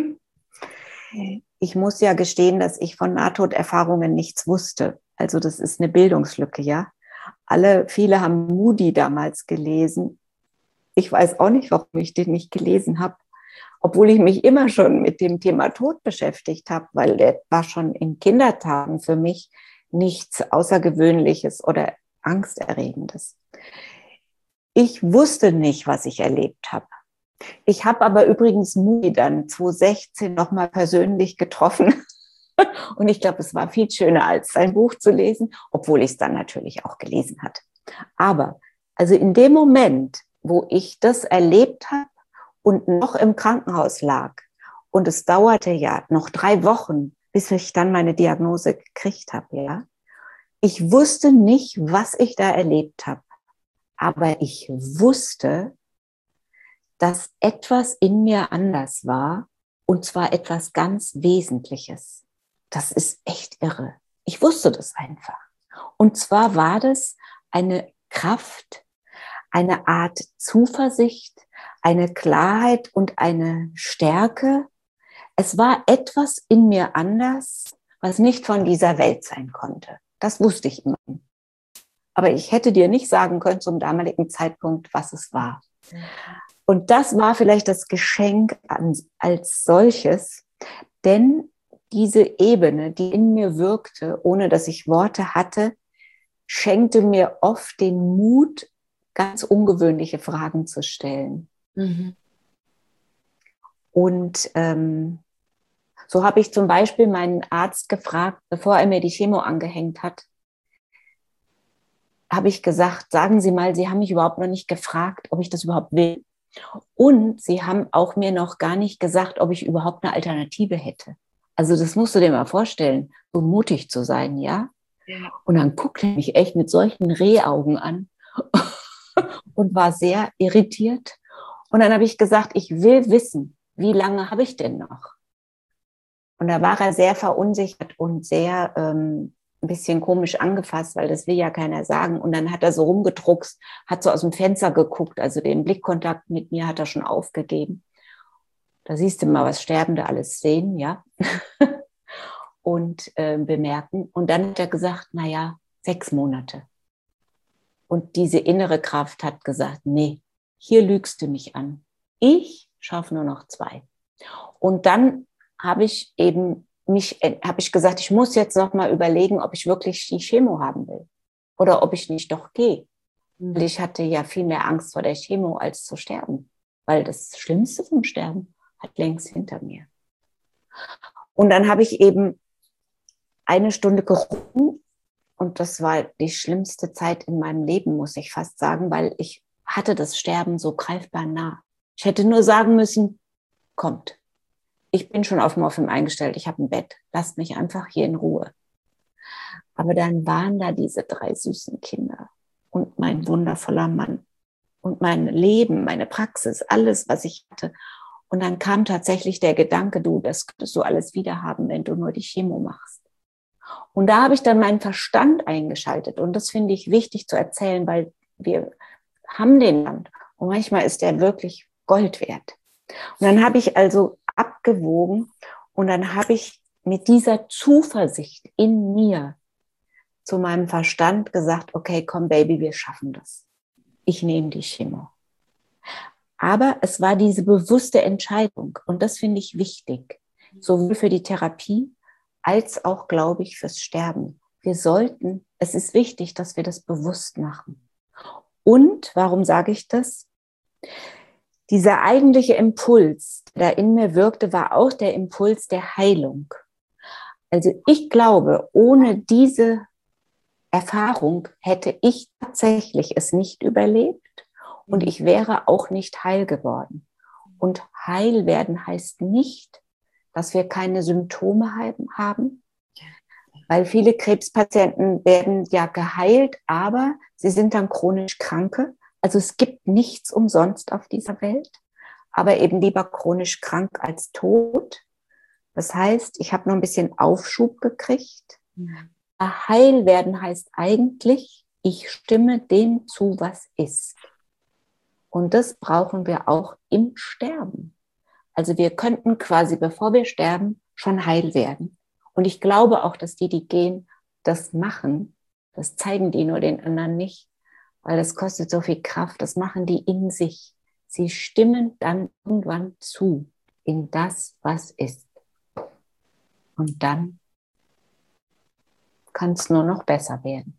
ich muss ja gestehen, dass ich von Nahtoderfahrungen nichts wusste. Also das ist eine Bildungslücke, ja. Alle, viele haben Moody damals gelesen. Ich weiß auch nicht, warum ich den nicht gelesen habe, obwohl ich mich immer schon mit dem Thema Tod beschäftigt habe, weil der war schon in Kindertagen für mich nichts Außergewöhnliches oder Angsterregendes. Ich wusste nicht, was ich erlebt habe. Ich habe aber übrigens Moody dann zweitausendsechzehn nochmal persönlich getroffen. Und ich glaube, es war viel schöner, als sein Buch zu lesen, obwohl ich es dann natürlich auch gelesen hatte. Aber also in dem Moment, wo ich das erlebt habe und noch im Krankenhaus lag, und es dauerte ja noch drei Wochen, bis ich dann meine Diagnose gekriegt habe, ja. Ich wusste nicht, was ich da erlebt habe, aber ich wusste, dass etwas in mir anders war, und zwar etwas ganz Wesentliches. Das ist echt irre. Ich wusste das einfach. Und zwar war das eine Kraft, eine Art Zuversicht, eine Klarheit und eine Stärke. Es war etwas in mir anders, was nicht von dieser Welt sein konnte. Das wusste ich immer. Aber ich hätte dir nicht sagen können zum damaligen Zeitpunkt, was es war. Und das war vielleicht das Geschenk als solches, denn diese Ebene, die in mir wirkte, ohne dass ich Worte hatte, schenkte mir oft den Mut, ganz ungewöhnliche Fragen zu stellen. Mhm. Und ähm, so habe ich zum Beispiel meinen Arzt gefragt, bevor er mir die Chemo angehängt hat, habe ich gesagt, sagen Sie mal, Sie haben mich überhaupt noch nicht gefragt, ob ich das überhaupt will. Und Sie haben auch mir noch gar nicht gesagt, ob ich überhaupt eine Alternative hätte. Also das musst du dir mal vorstellen, so mutig zu sein, ja? Ja. Und dann guckte er mich echt mit solchen Rehaugen an und war sehr irritiert. Und dann habe ich gesagt, ich will wissen, wie lange habe ich denn noch? Und da war er sehr verunsichert und sehr ähm, ein bisschen komisch angefasst, weil das will ja keiner sagen. Und dann hat er so rumgedruckst, hat so aus dem Fenster geguckt, also den Blickkontakt mit mir hat er schon aufgegeben. Da siehst du mal, was Sterbende alles sehen, ja, und äh, bemerken. Und dann hat er gesagt, naja, sechs Monate. Und diese innere Kraft hat gesagt, nee, hier lügst du mich an. Ich schaffe nur noch zwei. Und dann habe ich eben mich, äh, habe ich gesagt, ich muss jetzt noch mal überlegen, ob ich wirklich die Chemo haben will oder ob ich nicht doch gehe. Mhm. Ich hatte ja viel mehr Angst vor der Chemo als zu sterben, weil das Schlimmste vom Sterben hat längst hinter mir. Und dann habe ich eben eine Stunde gerungen und das war die schlimmste Zeit in meinem Leben, muss ich fast sagen, weil ich hatte das Sterben so greifbar nah. Ich hätte nur sagen müssen, kommt. ich bin schon auf Morphium eingestellt, ich habe ein Bett, lasst mich einfach hier in Ruhe. Aber dann waren da diese drei süßen Kinder und mein wundervoller Mann und mein Leben, meine Praxis, alles, was ich hatte. Und dann kam tatsächlich der Gedanke, du, das könntest du alles wieder haben, wenn du nur die Chemo machst. Und da habe ich dann meinen Verstand eingeschaltet. Und das finde ich wichtig zu erzählen, weil wir haben den Land. Und manchmal ist der wirklich Gold wert. Und dann habe ich also abgewogen und dann habe ich mit dieser Zuversicht in mir zu meinem Verstand gesagt, okay, komm Baby, wir schaffen das. Ich nehme die Chemo. Aber es war diese bewusste Entscheidung und das finde ich wichtig, sowohl für die Therapie als auch, glaube ich, fürs Sterben. Wir sollten, es ist wichtig, dass wir das bewusst machen. Und, warum sage ich das? Dieser eigentliche Impuls, der da in mir wirkte, war auch der Impuls der Heilung. Also ich glaube, ohne diese Erfahrung hätte ich tatsächlich es nicht überlebt und ich wäre auch nicht heil geworden. Und heil werden heißt nicht, dass wir keine Symptome haben, weil viele Krebspatienten werden ja geheilt, aber sie sind dann chronisch Kranke. Also es gibt nichts umsonst auf dieser Welt, aber eben lieber chronisch krank als tot. Das heißt, ich habe nur ein bisschen Aufschub gekriegt. Mhm. Heil werden heißt eigentlich, ich stimme dem zu, was ist. Und das brauchen wir auch im Sterben. Also wir könnten quasi, bevor wir sterben, schon heil werden. Und ich glaube auch, dass die, die gehen, das machen. Das zeigen die nur den anderen nicht, weil das kostet so viel Kraft. Das machen die in sich. Sie stimmen dann irgendwann zu in das, was ist. Und dann kann es nur noch besser werden.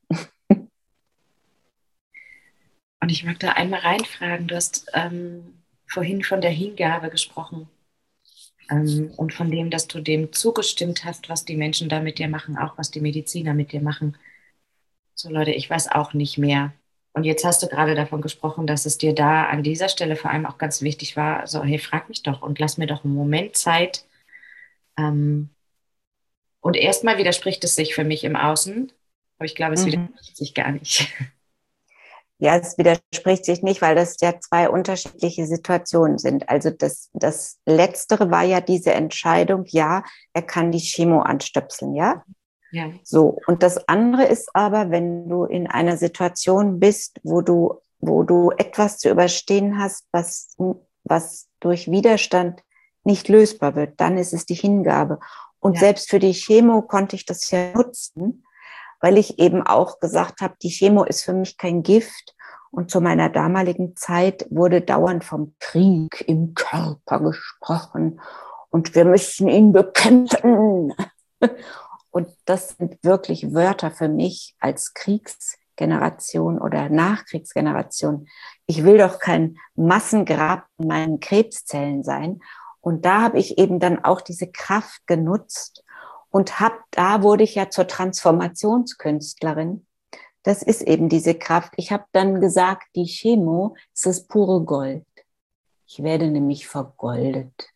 Und ich mag da einmal reinfragen, du hast ähm, vorhin von der Hingabe gesprochen ähm, und von dem, dass du dem zugestimmt hast, was die Menschen da mit dir machen, auch was die Mediziner mit dir machen. So Leute, ich weiß auch nicht mehr. Und jetzt hast du gerade davon gesprochen, dass es dir da an dieser Stelle vor allem auch ganz wichtig war, so hey, frag mich doch und lass mir doch einen Moment Zeit. Ähm, und erstmal widerspricht es sich für mich im Außen, aber ich glaube, es mhm. widerspricht sich gar nicht. Ja, es widerspricht sich nicht, weil das ja zwei unterschiedliche Situationen sind. Also das, das Letztere war ja diese Entscheidung, ja, er kann die Chemo anstöpseln, ja? Ja. So, und das andere ist aber, wenn du in einer Situation bist, wo du, wo du etwas zu überstehen hast, was, was durch Widerstand nicht lösbar wird, dann ist es die Hingabe. Und ja. Selbst für die Chemo konnte ich das ja nutzen, weil ich eben auch gesagt habe, die Chemo ist für mich kein Gift. Und zu meiner damaligen Zeit wurde dauernd vom Krieg im Körper gesprochen. Und wir müssen ihn bekämpfen. Und das sind wirklich Wörter für mich als Kriegsgeneration oder Nachkriegsgeneration. Ich will doch kein Massengrab in meinen Krebszellen sein. Und da habe ich eben dann auch diese Kraft genutzt. Und hab, da wurde ich ja zur Transformationskünstlerin. Das ist eben diese Kraft. Ich habe dann gesagt, die Chemo ist das pure Gold. Ich werde nämlich vergoldet.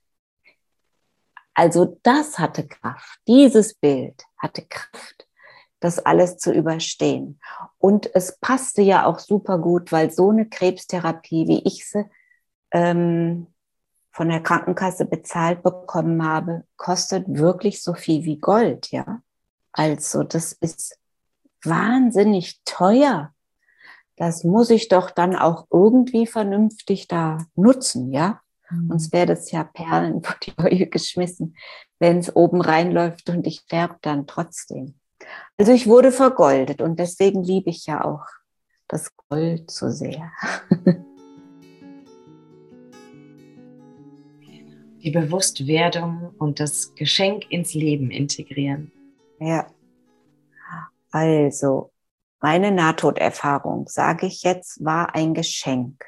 Also das hatte Kraft. Dieses Bild hatte Kraft, das alles zu überstehen. Und es passte ja auch super gut, weil so eine Krebstherapie, wie ich sie ähm, von der Krankenkasse bezahlt bekommen habe, kostet wirklich so viel wie Gold, ja. Also das ist wahnsinnig teuer. Das muss ich doch dann auch irgendwie vernünftig da nutzen, ja. Mhm. Sonst wäre das ja Perlen vor die Säue geschmissen, wenn es oben reinläuft und ich sterbe dann trotzdem. Also ich wurde vergoldet und deswegen liebe ich ja auch das Gold so sehr. Die Bewusstwerdung und das Geschenk ins Leben integrieren. Ja, also meine Nahtoderfahrung, sage ich jetzt, war ein Geschenk.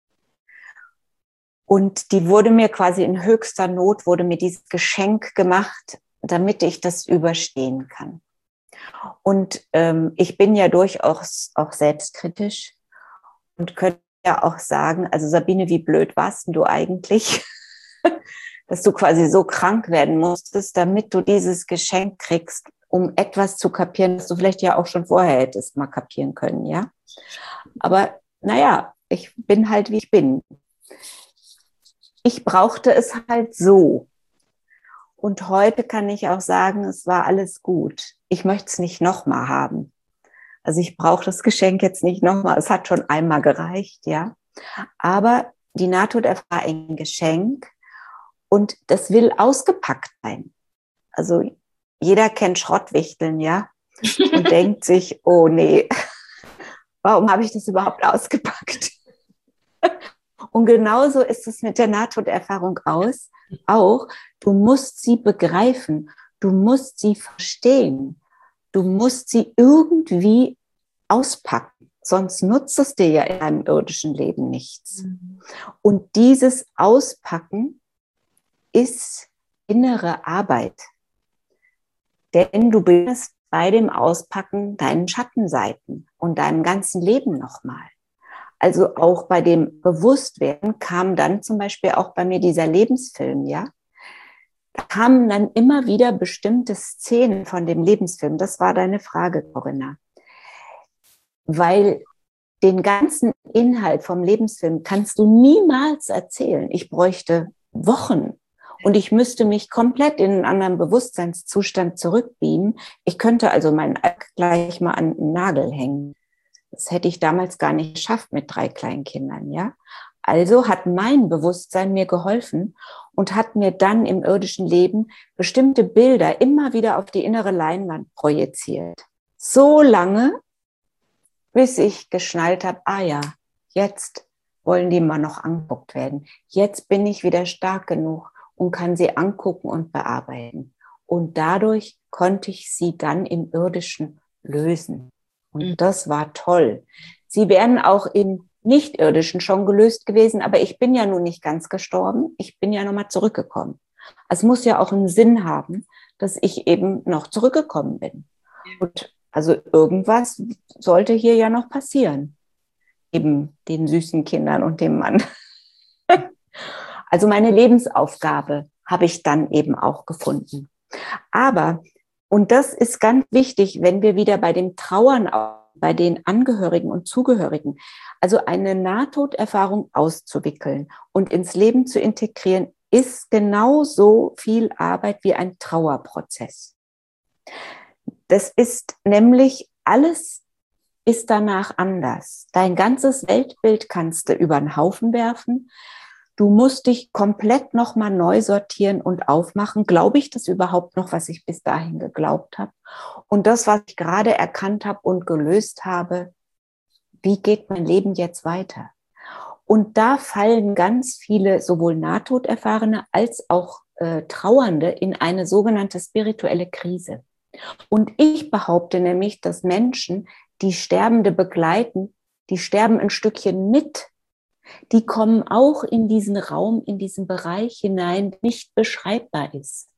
Und die wurde mir quasi in höchster Not, wurde mir dieses Geschenk gemacht, damit ich das überstehen kann. Und ähm, ich bin ja durchaus auch selbstkritisch und könnte ja auch sagen, also Sabine, wie blöd warst denn du eigentlich? dass du quasi so krank werden musstest, damit du dieses Geschenk kriegst, um etwas zu kapieren, das du vielleicht ja auch schon vorher hättest mal kapieren können, ja. Aber naja, ich bin halt, wie ich bin. Ich brauchte es halt so. Und heute kann ich auch sagen, es war alles gut. Ich möchte es nicht nochmal haben. Also ich brauche das Geschenk jetzt nicht nochmal. Es hat schon einmal gereicht, ja. Aber die Nahtoderfahrung war ein Geschenk und das will ausgepackt sein. Also jeder kennt Schrottwichteln, ja, und denkt sich, oh nee, warum habe ich das überhaupt ausgepackt? Und genauso ist es mit der Nahtoderfahrung aus. Auch, du musst sie begreifen, du musst sie verstehen, du musst sie irgendwie auspacken, sonst nutzt es dir ja in deinem irdischen Leben nichts. Mhm. Und dieses Auspacken ist innere Arbeit, denn du bist bei dem Auspacken deinen Schattenseiten und deinem ganzen Leben nochmal. Also auch bei dem Bewusstwerden kam dann zum Beispiel auch bei mir dieser Lebensfilm, ja. Da kamen dann immer wieder bestimmte Szenen von dem Lebensfilm. Das war deine Frage, Corinna. Weil den ganzen Inhalt vom Lebensfilm kannst du niemals erzählen. Ich bräuchte Wochen und ich müsste mich komplett in einen anderen Bewusstseinszustand zurückbeamen. Ich könnte also meinen Alltag gleich mal an einen Nagel hängen. Das hätte ich damals gar nicht geschafft mit drei kleinen Kindern, ja. Also hat mein Bewusstsein mir geholfen und hat mir dann im irdischen Leben bestimmte Bilder immer wieder auf die innere Leinwand projiziert. So lange, bis ich geschnallt habe, ah ja, jetzt wollen die mal noch angeguckt werden. Jetzt bin ich wieder stark genug und kann sie angucken und bearbeiten. Und dadurch konnte ich sie dann im Irdischen lösen. Und das war toll. Sie wären auch im Nicht-Irdischen schon gelöst gewesen, aber ich bin ja nun nicht ganz gestorben. Ich bin ja nochmal zurückgekommen. Es muss ja auch einen Sinn haben, dass ich eben noch zurückgekommen bin. Und also irgendwas sollte hier ja noch passieren. Eben den süßen Kindern und dem Mann. Also meine Lebensaufgabe habe ich dann eben auch gefunden. Aber und das ist ganz wichtig, wenn wir wieder bei dem Trauern, bei den Angehörigen und Zugehörigen, also eine Nahtoderfahrung auszuwickeln und ins Leben zu integrieren, ist genauso viel Arbeit wie ein Trauerprozess. Das ist nämlich, alles ist danach anders. Dein ganzes Weltbild kannst du über den Haufen werfen. Du musst dich komplett nochmal neu sortieren und aufmachen. Glaube ich das überhaupt noch, was ich bis dahin geglaubt habe? Und das, was ich gerade erkannt habe und gelöst habe, wie geht mein Leben jetzt weiter? Und da fallen ganz viele, sowohl Nahtoderfahrene als auch äh, Trauernde, in eine sogenannte spirituelle Krise. Und ich behaupte nämlich, dass Menschen, die Sterbende begleiten, die sterben ein Stückchen mit. Die kommen auch in diesen Raum, in diesen Bereich hinein, der nicht beschreibbar ist.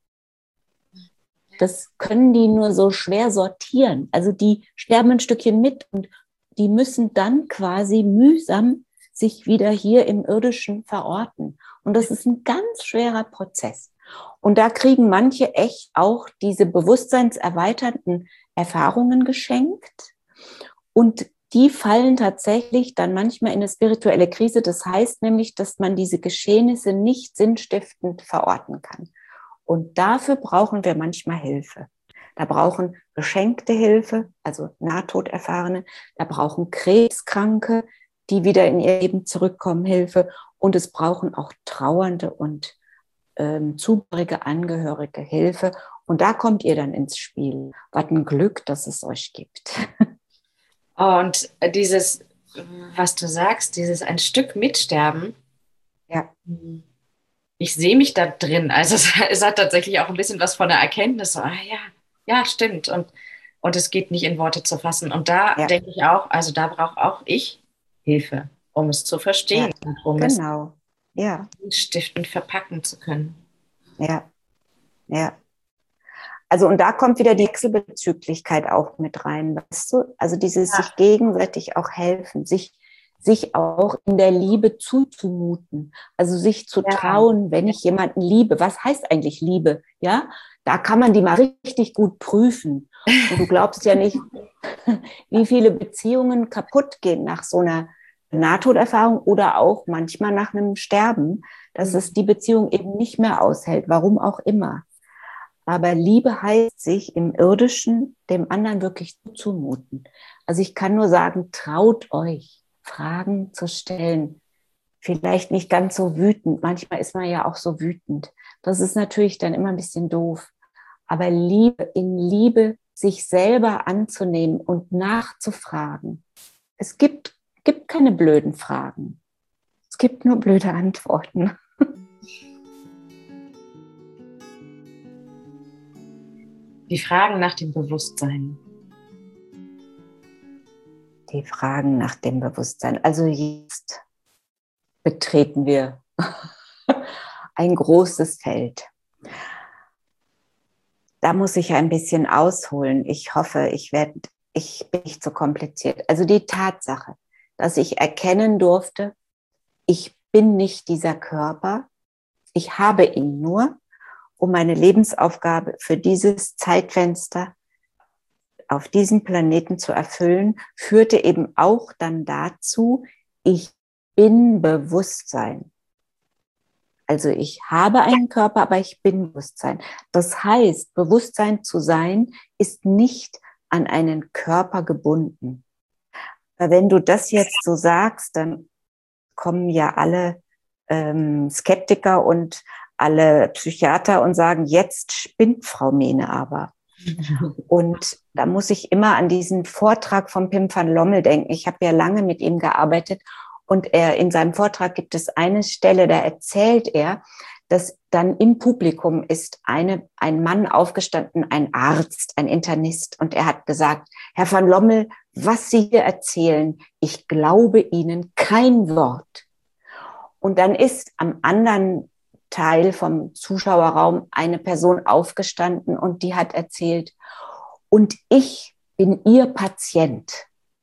Das können die nur so schwer sortieren. Also die sterben ein Stückchen mit und die müssen dann quasi mühsam sich wieder hier im Irdischen verorten. Und das ist ein ganz schwerer Prozess. Und da kriegen manche echt auch diese bewusstseinserweiternden Erfahrungen geschenkt. Und die fallen tatsächlich dann manchmal in eine spirituelle Krise. Das heißt nämlich, dass man diese Geschehnisse nicht sinnstiftend verorten kann. Und dafür brauchen wir manchmal Hilfe. Da brauchen geschenkte Hilfe, also Nahtoderfahrene. Da brauchen Krebskranke, die wieder in ihr Leben zurückkommen, Hilfe. Und es brauchen auch Trauernde und ähm, zugehörige Angehörige Hilfe. Und da kommt ihr dann ins Spiel. Was ein Glück, dass es euch gibt. Und dieses, was du sagst, dieses ein Stück mitsterben, ja. Ich sehe mich da drin. Also es, es hat tatsächlich auch ein bisschen was von der Erkenntnis. So, ah, ja, ja, stimmt. Und, und es geht nicht in Worte zu fassen. Und da ja. denke ich auch, also da brauche auch ich Hilfe, um es zu verstehen ja, und um genau. es ja. stiftend verpacken zu können. Ja, ja. Also und da kommt wieder die Wechselbezüglichkeit auch mit rein, weißt du? Also dieses ja. sich gegenseitig auch helfen, sich sich auch in der Liebe zuzumuten, also sich zu Ja. trauen, wenn ich jemanden liebe. Was heißt eigentlich Liebe? Ja, da kann man die mal richtig gut prüfen. Und du glaubst ja nicht, wie viele Beziehungen kaputt gehen nach so einer Nahtoderfahrung oder auch manchmal nach einem Sterben, dass es die Beziehung eben nicht mehr aushält, warum auch immer. Aber Liebe heißt, sich im Irdischen dem anderen wirklich zuzumuten. Also ich kann nur sagen, traut euch, Fragen zu stellen. Vielleicht nicht ganz so wütend. Manchmal ist man ja auch so wütend. Das ist natürlich dann immer ein bisschen doof. Aber Liebe, in Liebe sich selber anzunehmen und nachzufragen. Es gibt, gibt keine blöden Fragen. Es gibt nur blöde Antworten. Die Fragen nach dem Bewusstsein. Die Fragen nach dem Bewusstsein. Also jetzt betreten wir ein großes Feld. Da muss ich ein bisschen ausholen. Ich hoffe, ich werde, ich bin nicht zu kompliziert. Also die Tatsache, dass ich erkennen durfte, ich bin nicht dieser Körper, ich habe ihn nur, um meine Lebensaufgabe für dieses Zeitfenster auf diesem Planeten zu erfüllen, führte eben auch dann dazu, ich bin Bewusstsein. Also ich habe einen Körper, aber ich bin Bewusstsein. Das heißt, Bewusstsein zu sein, ist nicht an einen Körper gebunden. Wenn du das jetzt so sagst, dann kommen ja alle ähm, Skeptiker und alle Psychiater und sagen, jetzt spinnt Frau Mene aber. Und da muss ich immer an diesen Vortrag von Pim van Lommel denken. Ich habe ja lange mit ihm gearbeitet und er in seinem Vortrag gibt es eine Stelle, da erzählt er, dass dann im Publikum ist eine, ein Mann aufgestanden, ein Arzt, ein Internist, und er hat gesagt, Herr van Lommel, was Sie hier erzählen, ich glaube Ihnen kein Wort. Und dann ist am anderen Teil vom Zuschauerraum eine Person aufgestanden und die hat erzählt, und ich bin Ihr Patient.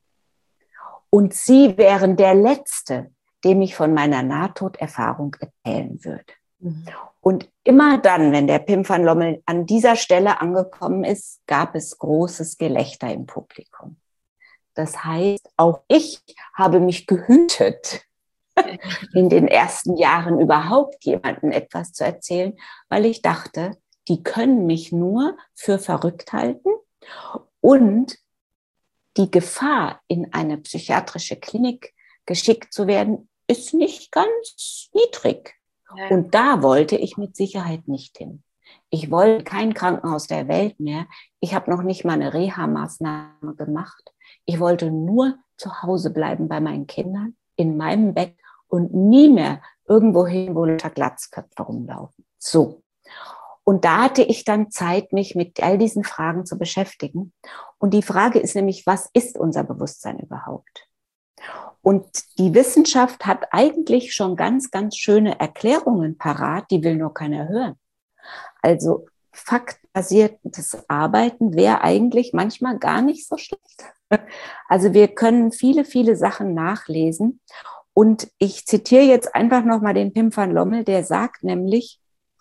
Und Sie wären der Letzte, dem ich von meiner Nahtoderfahrung erzählen würde. Mhm. Und immer dann, wenn der Pim van Lommel an dieser Stelle angekommen ist, gab es großes Gelächter im Publikum. Das heißt, auch ich habe mich gehütet, in den ersten Jahren überhaupt jemandem etwas zu erzählen, weil ich dachte, die können mich nur für verrückt halten und die Gefahr, in eine psychiatrische Klinik geschickt zu werden, ist nicht ganz niedrig. Ja. Und da wollte ich mit Sicherheit nicht hin. Ich wollte kein Krankenhaus der Welt mehr. Ich habe noch nicht mal eine Reha-Maßnahme gemacht. Ich wollte nur zu Hause bleiben bei meinen Kindern, in meinem Bett und nie mehr irgendwo hin, wo lauter Glatzköpfe rumlaufen. So. Und da hatte ich dann Zeit, mich mit all diesen Fragen zu beschäftigen. Und die Frage ist nämlich, was ist unser Bewusstsein überhaupt? Und die Wissenschaft hat eigentlich schon ganz, ganz schöne Erklärungen parat, die will nur keiner hören. Also faktbasiertes Arbeiten wäre eigentlich manchmal gar nicht so schlecht. Also wir können viele, viele Sachen nachlesen. Und ich zitiere jetzt einfach nochmal den Pim van Lommel, der sagt nämlich,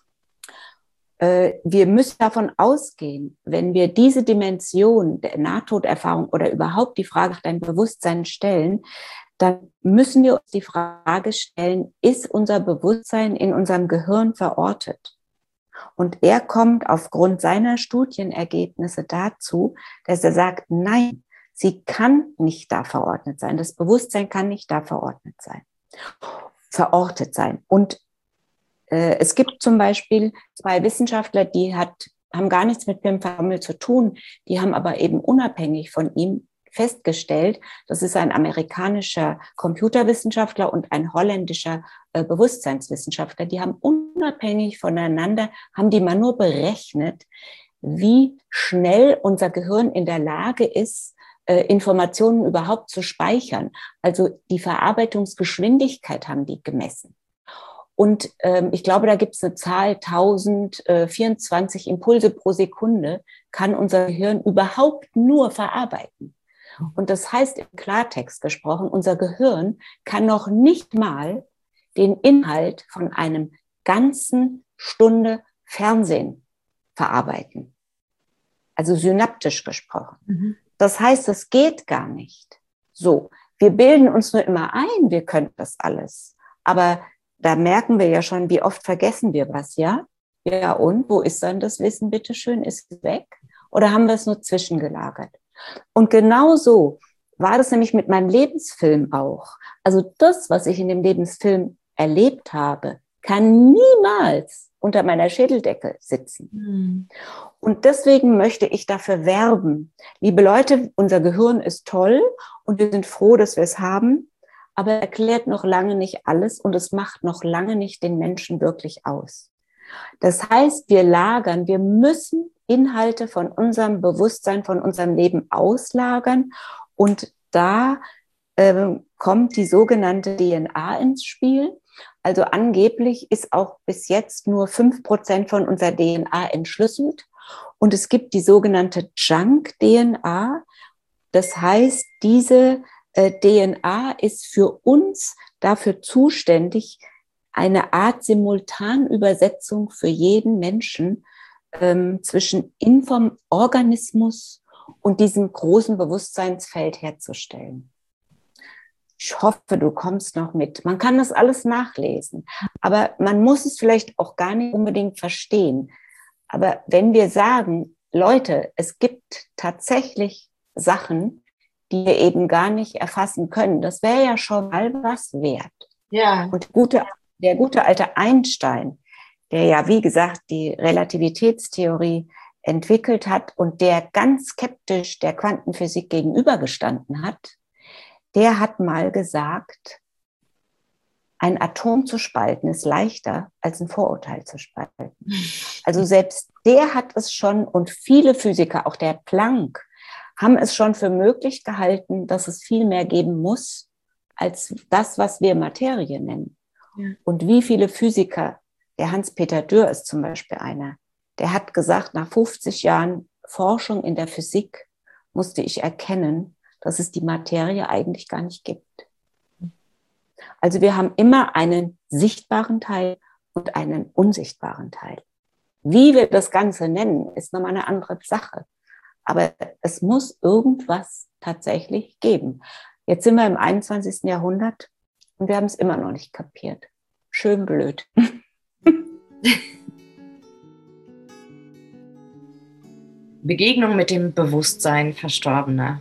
äh, wir müssen davon ausgehen, wenn wir diese Dimension der Nahtoderfahrung oder überhaupt die Frage nach deinem Bewusstsein stellen, dann müssen wir uns die Frage stellen, ist unser Bewusstsein in unserem Gehirn verortet? Und er kommt aufgrund seiner Studienergebnisse dazu, dass er sagt, nein, sie kann nicht da verordnet sein. Das Bewusstsein kann nicht da verordnet sein, verortet sein. Und äh, es gibt zum Beispiel zwei Wissenschaftler, die hat, haben gar nichts mit Pim van Lommel zu tun, die haben aber eben unabhängig von ihm festgestellt, das ist ein amerikanischer Computerwissenschaftler und ein holländischer äh, Bewusstseinswissenschaftler, die haben unabhängig voneinander, haben die mal nur berechnet, wie schnell unser Gehirn in der Lage ist, Informationen überhaupt zu speichern. Also die Verarbeitungsgeschwindigkeit haben die gemessen. Und ähm, ich glaube, da gibt es eine Zahl, tausendvierundzwanzig Impulse pro Sekunde kann unser Gehirn überhaupt nur verarbeiten. Und das heißt im Klartext gesprochen, unser Gehirn kann noch nicht mal den Inhalt von einem ganzen Stunde Fernsehen verarbeiten. Also synaptisch gesprochen. Mhm. Das heißt, es geht gar nicht. So, wir bilden uns nur immer ein, wir können das alles. Aber da merken wir ja schon, wie oft vergessen wir was, ja? Ja, und wo ist dann das Wissen, bitteschön? Ist es weg? Oder haben wir es nur zwischengelagert? Und genau so war das nämlich mit meinem Lebensfilm auch. Also das, was ich in dem Lebensfilm erlebt habe, kann niemals unter meiner Schädeldecke sitzen. Mhm. Und deswegen möchte ich dafür werben. Liebe Leute, unser Gehirn ist toll und wir sind froh, dass wir es haben, aber erklärt noch lange nicht alles und es macht noch lange nicht den Menschen wirklich aus. Das heißt, wir lagern, wir müssen Inhalte von unserem Bewusstsein, von unserem Leben auslagern und da äh, kommt die sogenannte D N A ins Spiel. Also angeblich ist auch bis jetzt nur fünf Prozent von unserer D N A entschlüsselt und es gibt die sogenannte Junk-D N A. Das heißt, diese äh, D N A ist für uns dafür zuständig, eine Art Simultanübersetzung für jeden Menschen ähm, zwischen Inform- Organismus und diesem großen Bewusstseinsfeld herzustellen. Ich hoffe, du kommst noch mit. Man kann das alles nachlesen, aber man muss es vielleicht auch gar nicht unbedingt verstehen. Aber wenn wir sagen, Leute, es gibt tatsächlich Sachen, die wir eben gar nicht erfassen können, das wäre ja schon mal was wert. Ja. Und gute, der gute alte Einstein, der ja, wie gesagt, die Relativitätstheorie entwickelt hat und der ganz skeptisch der Quantenphysik gegenübergestanden hat, der hat mal gesagt, ein Atom zu spalten ist leichter, als ein Vorurteil zu spalten. Also selbst der hat es schon und viele Physiker, auch der Planck, haben es schon für möglich gehalten, dass es viel mehr geben muss, als das, was wir Materie nennen. Ja. Und wie viele Physiker, der Hans-Peter Dürr ist zum Beispiel einer, der hat gesagt, nach fünfzig Jahren Forschung in der Physik musste ich erkennen, dass es die Materie eigentlich gar nicht gibt. Also wir haben immer einen sichtbaren Teil und einen unsichtbaren Teil. Wie wir das Ganze nennen, ist nochmal eine andere Sache. Aber es muss irgendwas tatsächlich geben. Jetzt sind wir im einundzwanzigsten Jahrhundert und wir haben es immer noch nicht kapiert. Schön blöd. Begegnung mit dem Bewusstsein Verstorbener.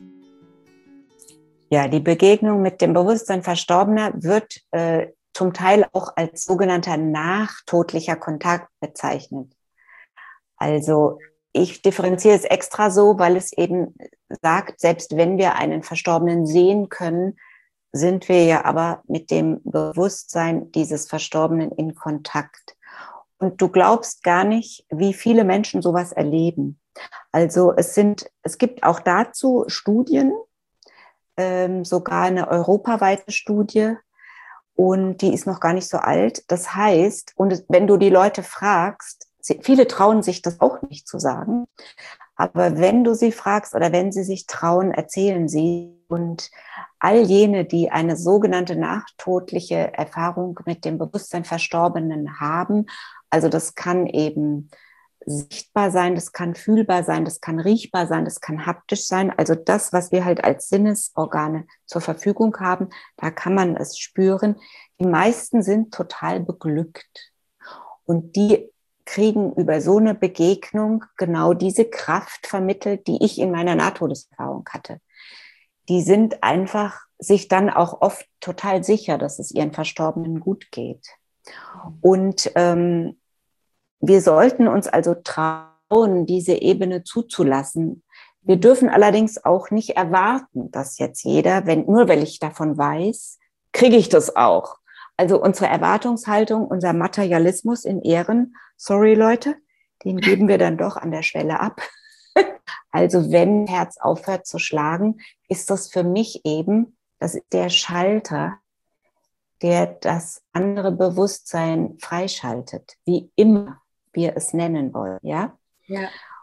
Ja, die Begegnung mit dem Bewusstsein Verstorbener wird äh, zum Teil auch als sogenannter nachtodlicher Kontakt bezeichnet. Also ich differenziere es extra so, weil es eben sagt, selbst wenn wir einen Verstorbenen sehen können, sind wir ja aber mit dem Bewusstsein dieses Verstorbenen in Kontakt. Und du glaubst gar nicht, wie viele Menschen sowas erleben. Also es sind, es gibt auch dazu Studien, ähm, sogar eine europaweite Studie, und die ist noch gar nicht so alt. Das heißt, und wenn du die Leute fragst, viele trauen sich das auch nicht zu sagen, aber wenn du sie fragst oder wenn sie sich trauen, erzählen sie. Und all jene, die eine sogenannte nachtodliche Erfahrung mit dem Bewusstsein Verstorbenen haben, also das kann eben sichtbar sein, das kann fühlbar sein, das kann riechbar sein, das kann haptisch sein. Also das, was wir halt als Sinnesorgane zur Verfügung haben, da kann man es spüren. Die meisten sind total beglückt. Und die kriegen über so eine Begegnung genau diese Kraft vermittelt, die ich in meiner Nahtodeserfahrung hatte. Die sind einfach sich dann auch oft total sicher, dass es ihren Verstorbenen gut geht. Und ähm, wir sollten uns also trauen, diese Ebene zuzulassen. Wir dürfen allerdings auch nicht erwarten, dass jetzt jeder, wenn, nur weil ich davon weiß, kriege ich das auch. Also unsere Erwartungshaltung, unser Materialismus in Ehren, sorry Leute, den geben wir dann doch an der Schwelle ab. Also wenn Herz aufhört zu schlagen, ist das für mich eben, das ist der Schalter, der das andere Bewusstsein freischaltet, wie immer wir es nennen wollen, ja? Ja.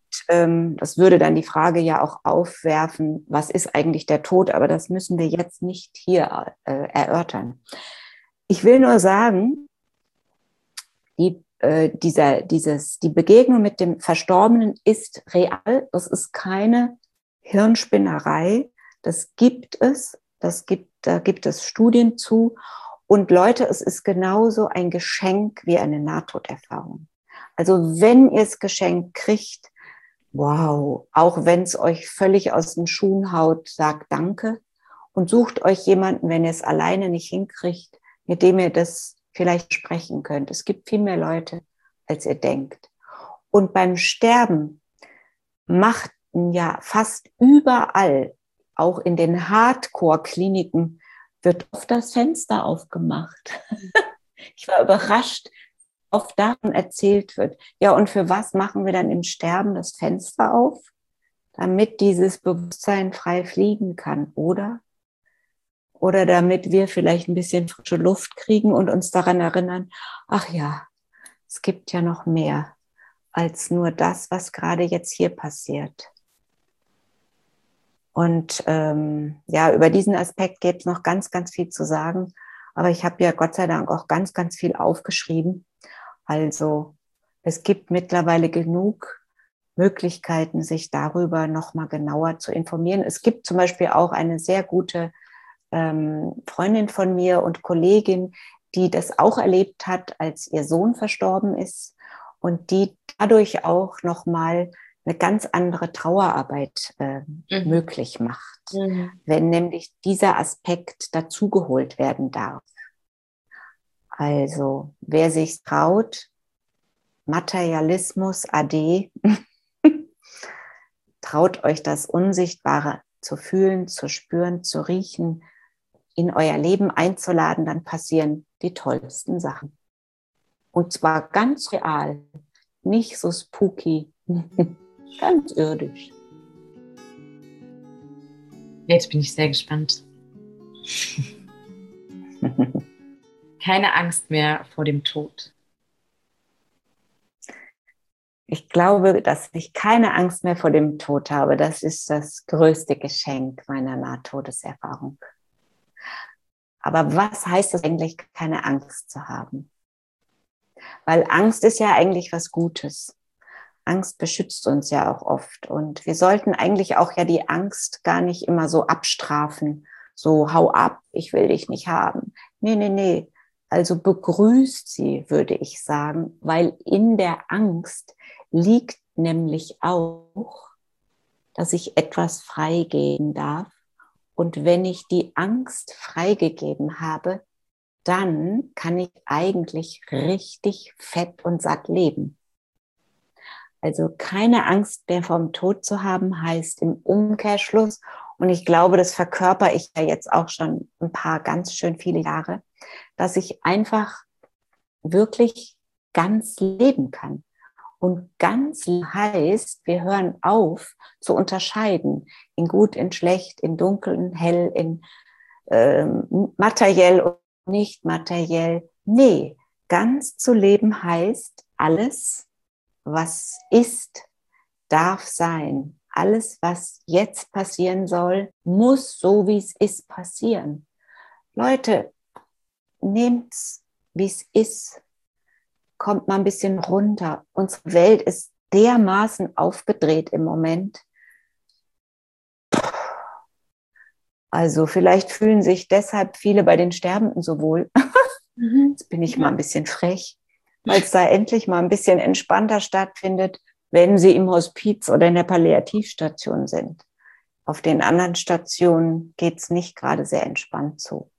ähm, das würde dann die Frage ja auch aufwerfen, was ist eigentlich der Tod? Aber das müssen wir jetzt nicht hier äh, erörtern. Ich will nur sagen, die, äh, dieser, dieses, die Begegnung mit dem Verstorbenen ist real. Das ist keine Hirnspinnerei. Das gibt es. Das gibt, da gibt es Studien zu. Und Leute, es ist genauso ein Geschenk wie eine Nahtoderfahrung. Also wenn ihr es geschenkt kriegt, wow, auch wenn es euch völlig aus den Schuhen haut, sagt Danke und sucht euch jemanden, wenn ihr es alleine nicht hinkriegt, mit dem ihr das vielleicht sprechen könnt. Es gibt viel mehr Leute, als ihr denkt. Und beim Sterben machten ja fast überall, auch in den Hardcore-Kliniken, wird oft das Fenster aufgemacht. Ich war überrascht, oft davon erzählt wird. Ja, und für was machen wir dann im Sterben das Fenster auf? Damit dieses Bewusstsein frei fliegen kann, oder? Oder damit wir vielleicht ein bisschen frische Luft kriegen und uns daran erinnern, ach ja, es gibt ja noch mehr als nur das, was gerade jetzt hier passiert. Und ähm, ja, über diesen Aspekt geht es noch ganz, ganz viel zu sagen. Aber ich habe ja Gott sei Dank auch ganz, ganz viel aufgeschrieben. Also es gibt mittlerweile genug Möglichkeiten, sich darüber noch mal genauer zu informieren. Es gibt zum Beispiel auch eine sehr gute ähm, Freundin von mir und Kollegin, die das auch erlebt hat, als ihr Sohn verstorben ist und die dadurch auch noch mal eine ganz andere Trauerarbeit äh, mhm. möglich macht, mhm. wenn nämlich dieser Aspekt dazugeholt werden darf. Also, wer sich traut, Materialismus ade, traut euch das Unsichtbare zu fühlen, zu spüren, zu riechen, in euer Leben einzuladen, dann passieren die tollsten Sachen. Und zwar ganz real, nicht so spooky, ganz irdisch. Jetzt bin ich sehr gespannt. Keine Angst mehr vor dem Tod. Ich glaube, dass ich keine Angst mehr vor dem Tod habe. Das ist das größte Geschenk meiner Nahtodeserfahrung. Aber was heißt es eigentlich, keine Angst zu haben? Weil Angst ist ja eigentlich was Gutes. Angst beschützt uns ja auch oft. Und wir sollten eigentlich auch ja die Angst gar nicht immer so abstrafen. So, hau ab, ich will dich nicht haben. Nee, nee, nee. Also begrüßt sie, würde ich sagen, weil in der Angst liegt nämlich auch, dass ich etwas freigeben darf. Und wenn ich die Angst freigegeben habe, dann kann ich eigentlich richtig fett und satt leben. Also keine Angst mehr vom Tod zu haben, heißt im Umkehrschluss, und ich glaube, das verkörper ich ja jetzt auch schon ein paar ganz schön viele Jahre, dass ich einfach wirklich ganz leben kann. Und ganz heißt, wir hören auf zu unterscheiden in gut, in schlecht, in dunkel, in hell, in ähm, materiell und nicht materiell. Nee, ganz zu leben heißt, alles, was ist, darf sein. Alles, was jetzt passieren soll, muss so, wie es ist, passieren. Leute, nehmt's, wie es ist. Kommt mal ein bisschen runter. Unsere Welt ist dermaßen aufgedreht im Moment. Also vielleicht fühlen sich deshalb viele bei den Sterbenden so wohl. Jetzt bin ich mal ein bisschen frech, weil es da endlich mal ein bisschen entspannter stattfindet, wenn sie im Hospiz oder in der Palliativstation sind. Auf den anderen Stationen geht es nicht gerade sehr entspannt zu.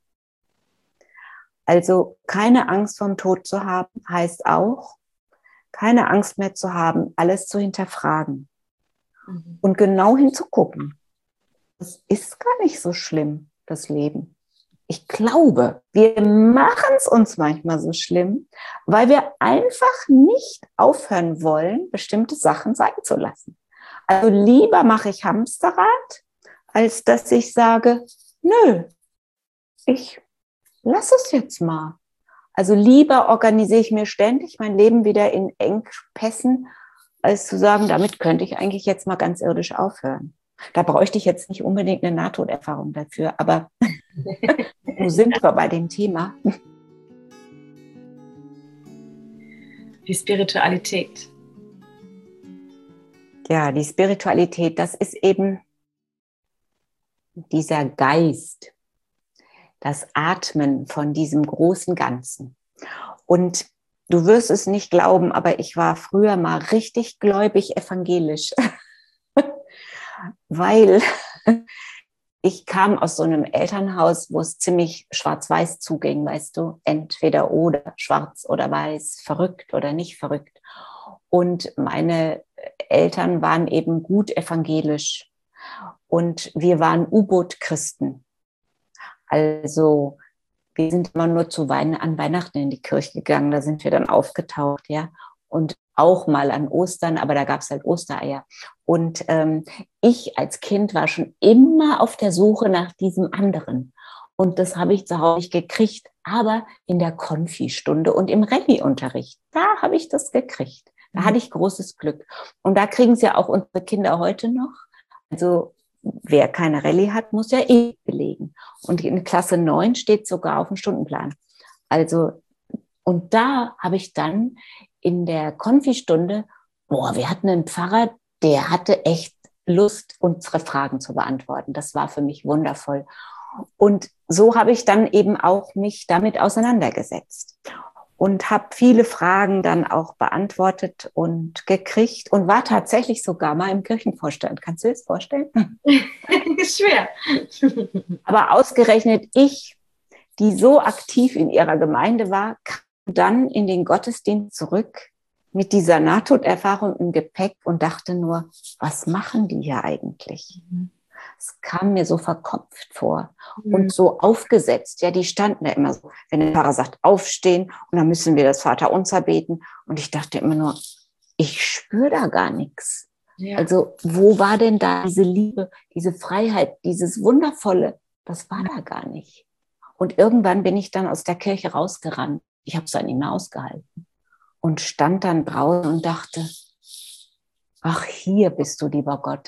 Also keine Angst vom Tod zu haben, heißt auch, keine Angst mehr zu haben, alles zu hinterfragen mhm. und genau hinzugucken. Das ist gar nicht so schlimm, das Leben. Ich glaube, wir machen es uns manchmal so schlimm, weil wir einfach nicht aufhören wollen, bestimmte Sachen sein zu lassen. Also lieber mache ich Hamsterrad, als dass ich sage, nö, ich lass es jetzt mal. Also lieber organisiere ich mir ständig mein Leben wieder in Engpässen, als zu sagen, damit könnte ich eigentlich jetzt mal ganz irdisch aufhören. Da bräuchte ich jetzt nicht unbedingt eine Nahtoderfahrung dafür, aber wo sind wir bei dem Thema? Die Spiritualität. Ja, die Spiritualität, das ist eben dieser Geist, das Atmen von diesem großen Ganzen. Und du wirst es nicht glauben, aber ich war früher mal richtig gläubig evangelisch, weil ich kam aus so einem Elternhaus, wo es ziemlich schwarz-weiß zuging, weißt du, entweder oder, schwarz oder weiß, verrückt oder nicht verrückt. Und meine Eltern waren eben gut evangelisch und wir waren U-Boot-Christen. Also wir sind immer nur zu Weihn- an Weihnachten in die Kirche gegangen, da sind wir dann aufgetaucht, ja. Und auch mal an Ostern, aber da gab es halt Ostereier. Und ähm, ich als Kind war schon immer auf der Suche nach diesem anderen. Und das habe ich zu Hause nicht gekriegt, aber in der Konfi-Stunde und im Rallye-Unterricht, da habe ich das gekriegt. Da hatte ich großes Glück. Und da kriegen es ja auch unsere Kinder heute noch. Also wer keine Rallye hat, muss ja eh belegen. Und in Klasse neun steht sogar auf dem Stundenplan. Also, und da habe ich dann in der Konfi-Stunde, boah, wir hatten einen Pfarrer, der hatte echt Lust, unsere Fragen zu beantworten. Das war für mich wundervoll. Und so habe ich dann eben auch mich damit auseinandergesetzt und habe viele Fragen dann auch beantwortet und gekriegt und war tatsächlich sogar mal im Kirchenvorstand. Kannst du dir das vorstellen? Schwer. Aber ausgerechnet ich, die so aktiv in ihrer Gemeinde war, kam dann in den Gottesdienst zurück mit dieser Nahtoderfahrung im Gepäck und dachte nur, was machen die hier eigentlich? Mhm. Es kam mir so verkopft vor mhm. und so aufgesetzt. Ja, die standen ja immer so, wenn der Pfarrer sagt, aufstehen und dann müssen wir das Vaterunser beten. Und ich dachte immer nur, ich spüre da gar nichts. Ja. Also wo war denn da diese Liebe, diese Freiheit, dieses Wundervolle? Das war da gar nicht. Und irgendwann bin ich dann aus der Kirche rausgerannt. Ich habe es dann nicht mehr ausgehalten und stand dann draußen und dachte, ach, hier bist du, lieber Gott.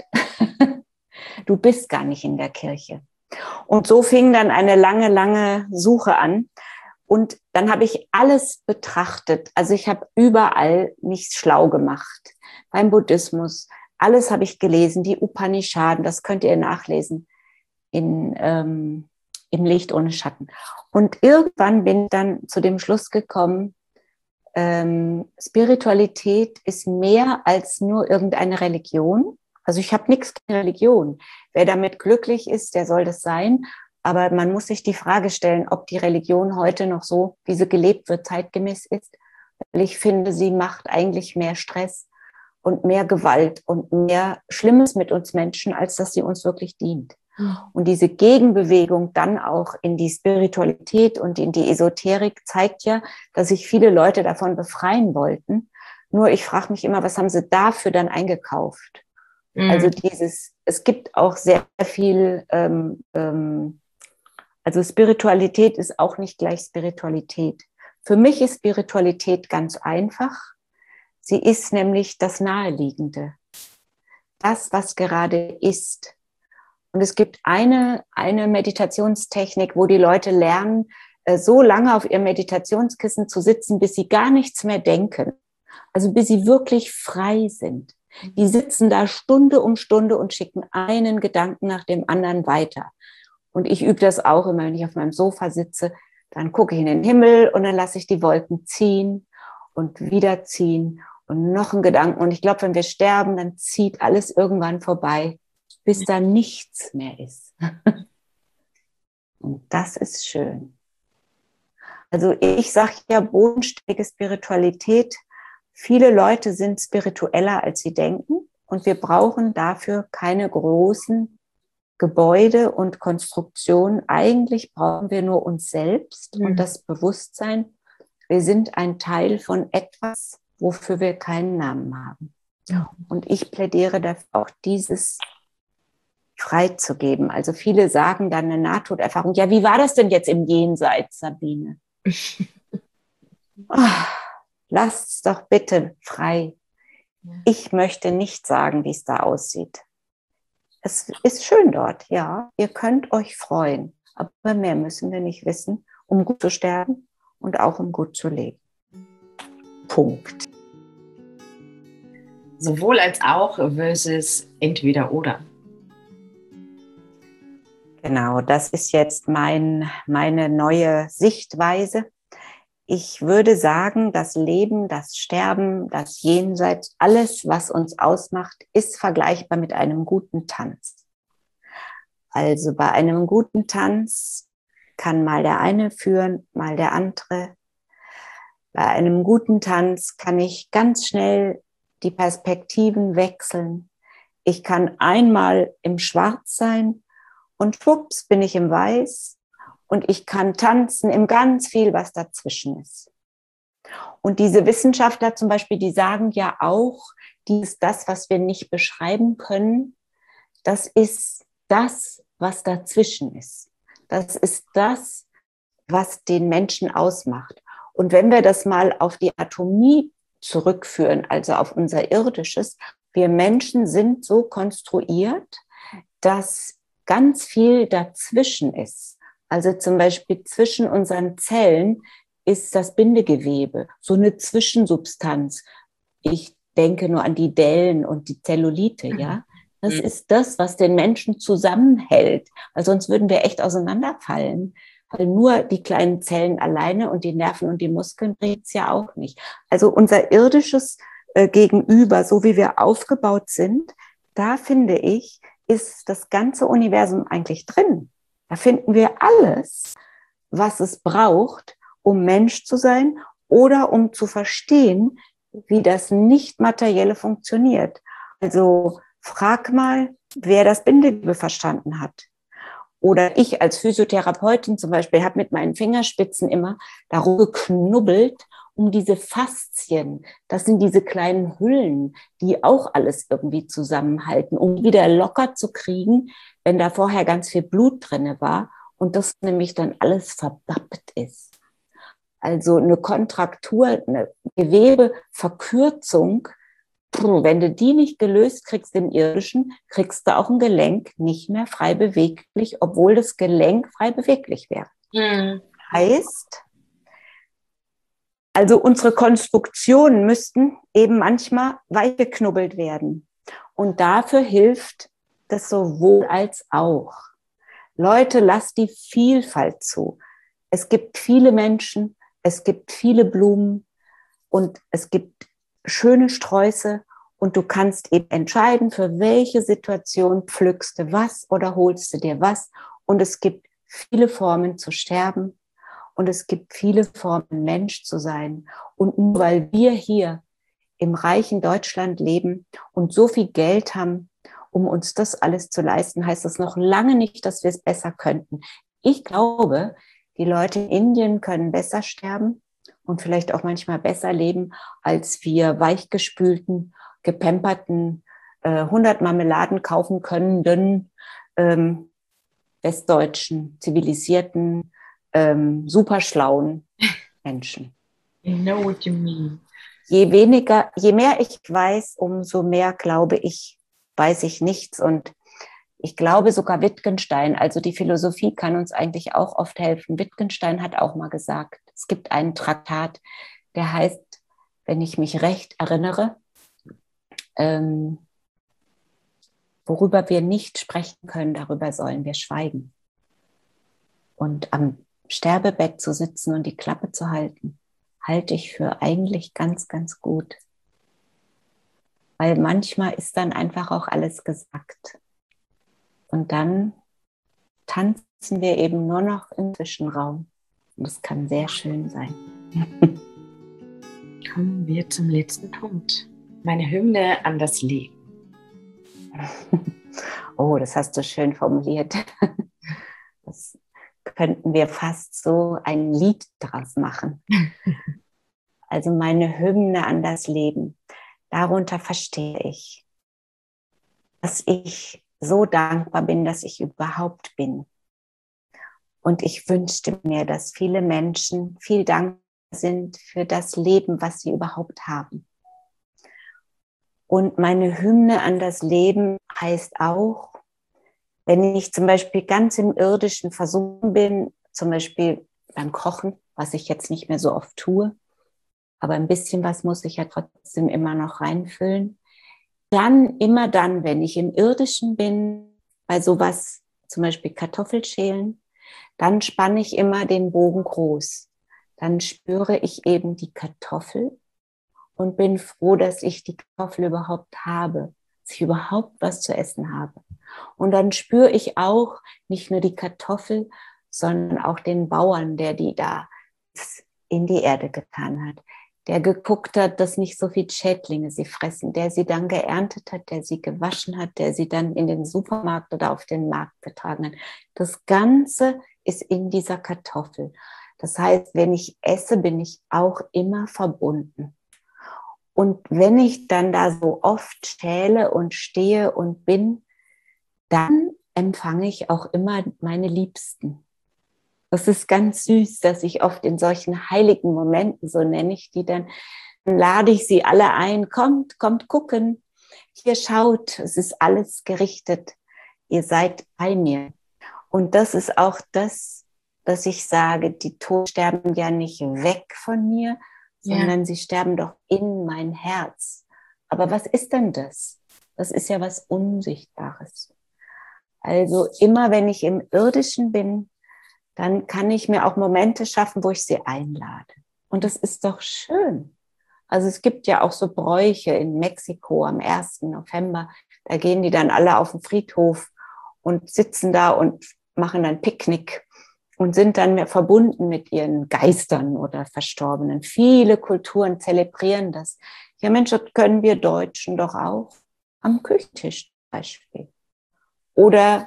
Du bist gar nicht in der Kirche. Und so fing dann eine lange, lange Suche an. Und dann habe ich alles betrachtet. Also ich habe überall mich schlau gemacht. Beim Buddhismus, alles habe ich gelesen. Die Upanishaden, das könnt ihr nachlesen in, ähm, im Licht ohne Schatten. Und irgendwann bin ich dann zu dem Schluss gekommen, ähm, Spiritualität ist mehr als nur irgendeine Religion. Also ich habe nichts gegen Religion. Wer damit glücklich ist, der soll das sein. Aber man muss sich die Frage stellen, ob die Religion heute noch so, wie sie gelebt wird, zeitgemäß ist. Weil ich finde, sie macht eigentlich mehr Stress und mehr Gewalt und mehr Schlimmes mit uns Menschen, als dass sie uns wirklich dient. Mhm. Und diese Gegenbewegung dann auch in die Spiritualität und in die Esoterik zeigt ja, dass sich viele Leute davon befreien wollten. Nur ich frage mich immer, was haben sie dafür dann eingekauft? Mhm. Also dieses, es gibt auch sehr viel, ähm, ähm, also Spiritualität ist auch nicht gleich Spiritualität. Für mich ist Spiritualität ganz einfach. Sie ist nämlich das Naheliegende. Das, was gerade ist. Und es gibt eine, eine Meditationstechnik, wo die Leute lernen, so lange auf ihrem Meditationskissen zu sitzen, bis sie gar nichts mehr denken. Also bis sie wirklich frei sind. Die sitzen da Stunde um Stunde und schicken einen Gedanken nach dem anderen weiter. Und ich übe das auch immer, wenn ich auf meinem Sofa sitze, dann gucke ich in den Himmel und dann lasse ich die Wolken ziehen und wieder ziehen und noch einen Gedanken. Und ich glaube, wenn wir sterben, dann zieht alles irgendwann vorbei, bis da nichts mehr ist. Und das ist schön. Also ich sage ja bodenständige Spiritualität. Viele Leute sind spiritueller, als sie denken. Und wir brauchen dafür keine großen Gebäude und Konstruktionen. Eigentlich brauchen wir nur uns selbst mhm. und das Bewusstsein. Wir sind ein Teil von etwas, wofür wir keinen Namen haben. Ja. Und ich plädiere dafür, auch dieses freizugeben. Also viele sagen dann eine Nahtoderfahrung. Ja, wie war das denn jetzt im Jenseits, Sabine? Oh, lasst's doch bitte frei. Ich möchte nicht sagen, wie es da aussieht. Es ist schön dort, ja. Ihr könnt euch freuen. Aber mehr müssen wir nicht wissen, um gut zu sterben und auch um gut zu leben. Punkt. Sowohl als auch versus entweder oder. Genau, das ist jetzt mein, meine neue Sichtweise. Ich würde sagen, das Leben, das Sterben, das Jenseits, alles, was uns ausmacht, ist vergleichbar mit einem guten Tanz. Also bei einem guten Tanz kann mal der eine führen, mal der andere. Bei einem guten Tanz kann ich ganz schnell die Perspektiven wechseln. Ich kann einmal im Schwarz sein und schwupps bin ich im Weiß. Und ich kann tanzen im ganz viel, was dazwischen ist. Und diese Wissenschaftler zum Beispiel, die sagen ja auch, dies, das, was wir nicht beschreiben können, das ist das, was dazwischen ist. Das ist das, was den Menschen ausmacht. Und wenn wir das mal auf die Atomie zurückführen, also auf unser Irdisches, wir Menschen sind so konstruiert, dass ganz viel dazwischen ist. Also zum Beispiel zwischen unseren Zellen ist das Bindegewebe, so eine Zwischensubstanz. Ich denke nur an die Dellen und die Zellulite, ja. Das ist das, was den Menschen zusammenhält. Weil sonst würden wir echt auseinanderfallen. Weil nur die kleinen Zellen alleine und die Nerven und die Muskeln bringt es ja auch nicht. Also unser irdisches äh, Gegenüber, so wie wir aufgebaut sind, da finde ich, ist das ganze Universum eigentlich drin. Da finden wir alles, was es braucht, um Mensch zu sein oder um zu verstehen, wie das Nicht-Materielle funktioniert. Also frag mal, wer das Bindegewebe verstanden hat. Oder ich als Physiotherapeutin zum Beispiel habe mit meinen Fingerspitzen immer darum geknubbelt, um diese Faszien, das sind diese kleinen Hüllen, die auch alles irgendwie zusammenhalten, um wieder locker zu kriegen, wenn da vorher ganz viel Blut drin war und das nämlich dann alles verbappt ist. Also eine Kontraktur, eine Gewebeverkürzung, wenn du die nicht gelöst kriegst im Irdischen, kriegst du auch ein Gelenk nicht mehr frei beweglich, obwohl das Gelenk frei beweglich wäre. Mhm. Heißt, also unsere Konstruktionen müssten eben manchmal weichgeknubbelt werden. Und dafür hilft das sowohl als auch. Leute, lasst die Vielfalt zu. Es gibt viele Menschen, es gibt viele Blumen und es gibt schöne Sträuße und du kannst eben entscheiden, für welche Situation pflückst du was oder holst du dir was. Und es gibt viele Formen zu sterben. Und es gibt viele Formen, Mensch zu sein. Und nur weil wir hier im reichen Deutschland leben und so viel Geld haben, um uns das alles zu leisten, heißt das noch lange nicht, dass wir es besser könnten. Ich glaube, die Leute in Indien können besser sterben und vielleicht auch manchmal besser leben, als wir weichgespülten, gepamperten, äh, hundert Marmeladen kaufen können, ähm, westdeutschen, zivilisierten, Ähm, super schlauen Menschen. I know what you mean. Je weniger, je mehr ich weiß, umso mehr glaube ich, weiß ich nichts. Und ich glaube sogar Wittgenstein, also die Philosophie kann uns eigentlich auch oft helfen. Wittgenstein hat auch mal gesagt, es gibt einen Traktat, der heißt, wenn ich mich recht erinnere, ähm, worüber wir nicht sprechen können, darüber sollen wir schweigen. Und am Sterbebett zu sitzen und die Klappe zu halten, halte ich für eigentlich ganz, ganz gut. Weil manchmal ist dann einfach auch alles gesagt. Und dann tanzen wir eben nur noch im Zwischenraum. Und das kann sehr schön sein. Kommen wir zum letzten Punkt. Meine Hymne an das Leben. Oh, das hast du schön formuliert. Das könnten wir fast so ein Lied draus machen. Also meine Hymne an das Leben. Darunter verstehe ich, dass ich so dankbar bin, dass ich überhaupt bin. Und ich wünschte mir, dass viele Menschen viel dankbar sind für das Leben, was sie überhaupt haben. Und meine Hymne an das Leben heißt auch, wenn ich zum Beispiel ganz im Irdischen versunken bin, zum Beispiel beim Kochen, was ich jetzt nicht mehr so oft tue, aber ein bisschen was muss ich ja trotzdem immer noch reinfüllen. Dann, immer dann, wenn ich im Irdischen bin, bei sowas, zum Beispiel Kartoffelschälen, dann spanne ich immer den Bogen groß. Dann spüre ich eben die Kartoffel und bin froh, dass ich die Kartoffel überhaupt habe, dass ich überhaupt was zu essen habe. Und dann spüre ich auch nicht nur die Kartoffel, sondern auch den Bauern, der die da in die Erde getan hat, der geguckt hat, dass nicht so viel Schädlinge sie fressen, der sie dann geerntet hat, der sie gewaschen hat, der sie dann in den Supermarkt oder auf den Markt getragen hat. Das Ganze ist in dieser Kartoffel. Das heißt, wenn ich esse, bin ich auch immer verbunden. Und wenn ich dann da so oft schäle und stehe und bin, dann empfange ich auch immer meine Liebsten. Das ist ganz süß, dass ich oft in solchen heiligen Momenten, so nenne ich die dann, dann lade ich sie alle ein, kommt, kommt gucken, hier schaut, es ist alles gerichtet, ihr seid bei mir. Und das ist auch das, dass ich sage, die Toten sterben ja nicht weg von mir, sondern ja. sie sterben doch in mein Herz. Aber was ist denn das? Das ist ja was Unsichtbares. Also immer, wenn ich im Irdischen bin, dann kann ich mir auch Momente schaffen, wo ich sie einlade. Und das ist doch schön. Also es gibt ja auch so Bräuche in Mexiko am ersten November. Da gehen die dann alle auf den Friedhof und sitzen da und machen ein Picknick und sind dann mehr verbunden mit ihren Geistern oder Verstorbenen. Viele Kulturen zelebrieren das. Ja Mensch, das können wir Deutschen doch auch am Küchentisch zum Beispiel. Oder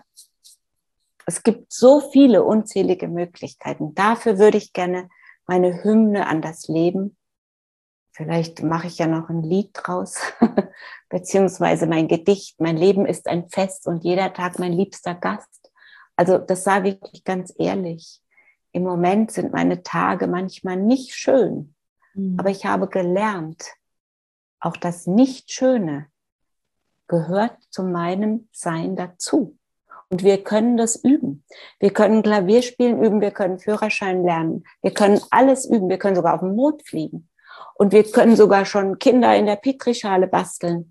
es gibt so viele unzählige Möglichkeiten. Dafür würde ich gerne meine Hymne an das Leben, vielleicht mache ich ja noch ein Lied draus, beziehungsweise mein Gedicht, mein Leben ist ein Fest und jeder Tag mein liebster Gast. Also das sage ich wirklich ganz ehrlich. Im Moment sind meine Tage manchmal nicht schön, mhm. aber ich habe gelernt, auch das Nicht-Schöne gehört zu meinem Sein dazu. Und wir können das üben. Wir können Klavierspielen üben, wir können Führerschein lernen, wir können alles üben, wir können sogar auf den Mond fliegen. Und wir können sogar schon Kinder in der Petrischale basteln.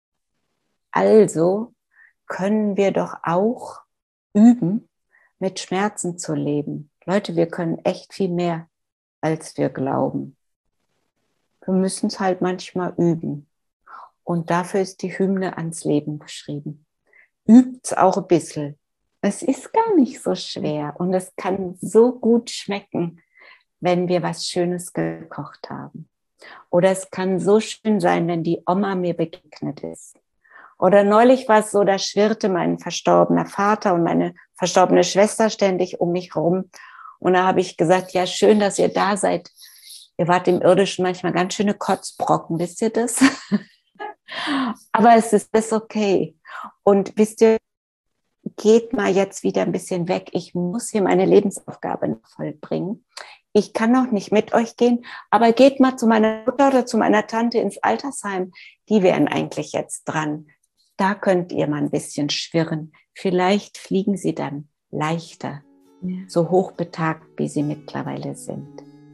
Also können wir doch auch üben, mit Schmerzen zu leben. Leute, wir können echt viel mehr, als wir glauben. Wir müssen es halt manchmal üben. Und dafür ist die Hymne ans Leben geschrieben. Übt's auch ein bisschen. Es ist gar nicht so schwer und es kann so gut schmecken, wenn wir was Schönes gekocht haben. Oder es kann so schön sein, wenn die Oma mir begegnet ist. Oder neulich war es so, da schwirrte mein verstorbener Vater und meine verstorbene Schwester ständig um mich rum. Und da habe ich gesagt, ja, schön, dass ihr da seid. Ihr wart im Irdischen manchmal ganz schöne Kotzbrocken, wisst ihr das? Aber es ist das okay. Und wisst ihr, geht mal jetzt wieder ein bisschen weg. Ich muss hier meine Lebensaufgabe noch vollbringen. Ich kann noch nicht mit euch gehen, aber geht mal zu meiner Mutter oder zu meiner Tante ins Altersheim. Die wären eigentlich jetzt dran. Da könnt ihr mal ein bisschen schwirren. Vielleicht fliegen sie dann leichter, ja. so hochbetagt, wie sie mittlerweile sind.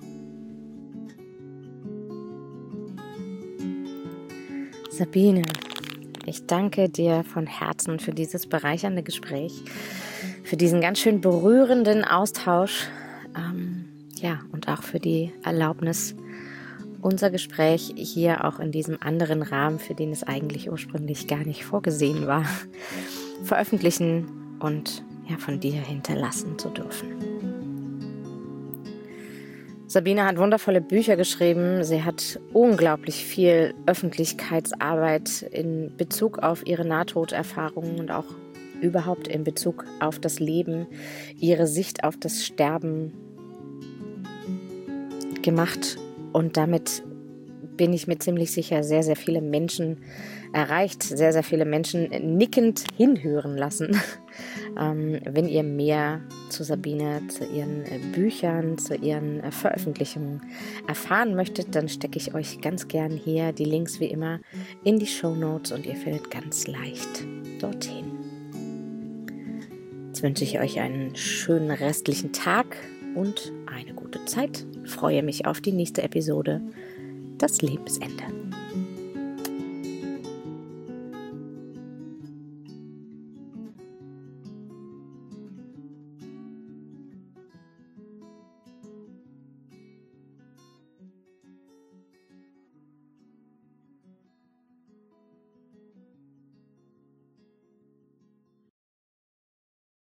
Sabine, ich danke dir von Herzen für dieses bereichernde Gespräch, für diesen ganz schön berührenden Austausch, ähm, ja, und auch für die Erlaubnis, unser Gespräch hier auch in diesem anderen Rahmen, für den es eigentlich ursprünglich gar nicht vorgesehen war, veröffentlichen und ja, von dir hinterlassen zu dürfen. Sabine hat wundervolle Bücher geschrieben. Sie hat unglaublich viel Öffentlichkeitsarbeit in Bezug auf ihre Nahtoderfahrungen und auch überhaupt in Bezug auf das Leben, ihre Sicht auf das Sterben gemacht. Und damit bin ich mir ziemlich sicher, sehr, sehr viele Menschen erreicht, sehr, sehr viele Menschen nickend hinhören lassen. ähm, wenn ihr mehr zu Sabine, zu ihren äh, Büchern, zu ihren äh, Veröffentlichungen erfahren möchtet, dann stecke ich euch ganz gern hier die Links wie immer in die Shownotes und ihr findet ganz leicht dorthin. Jetzt wünsche ich euch einen schönen restlichen Tag und eine gute Zeit. Ich freue mich auf die nächste Episode, das Lebensende.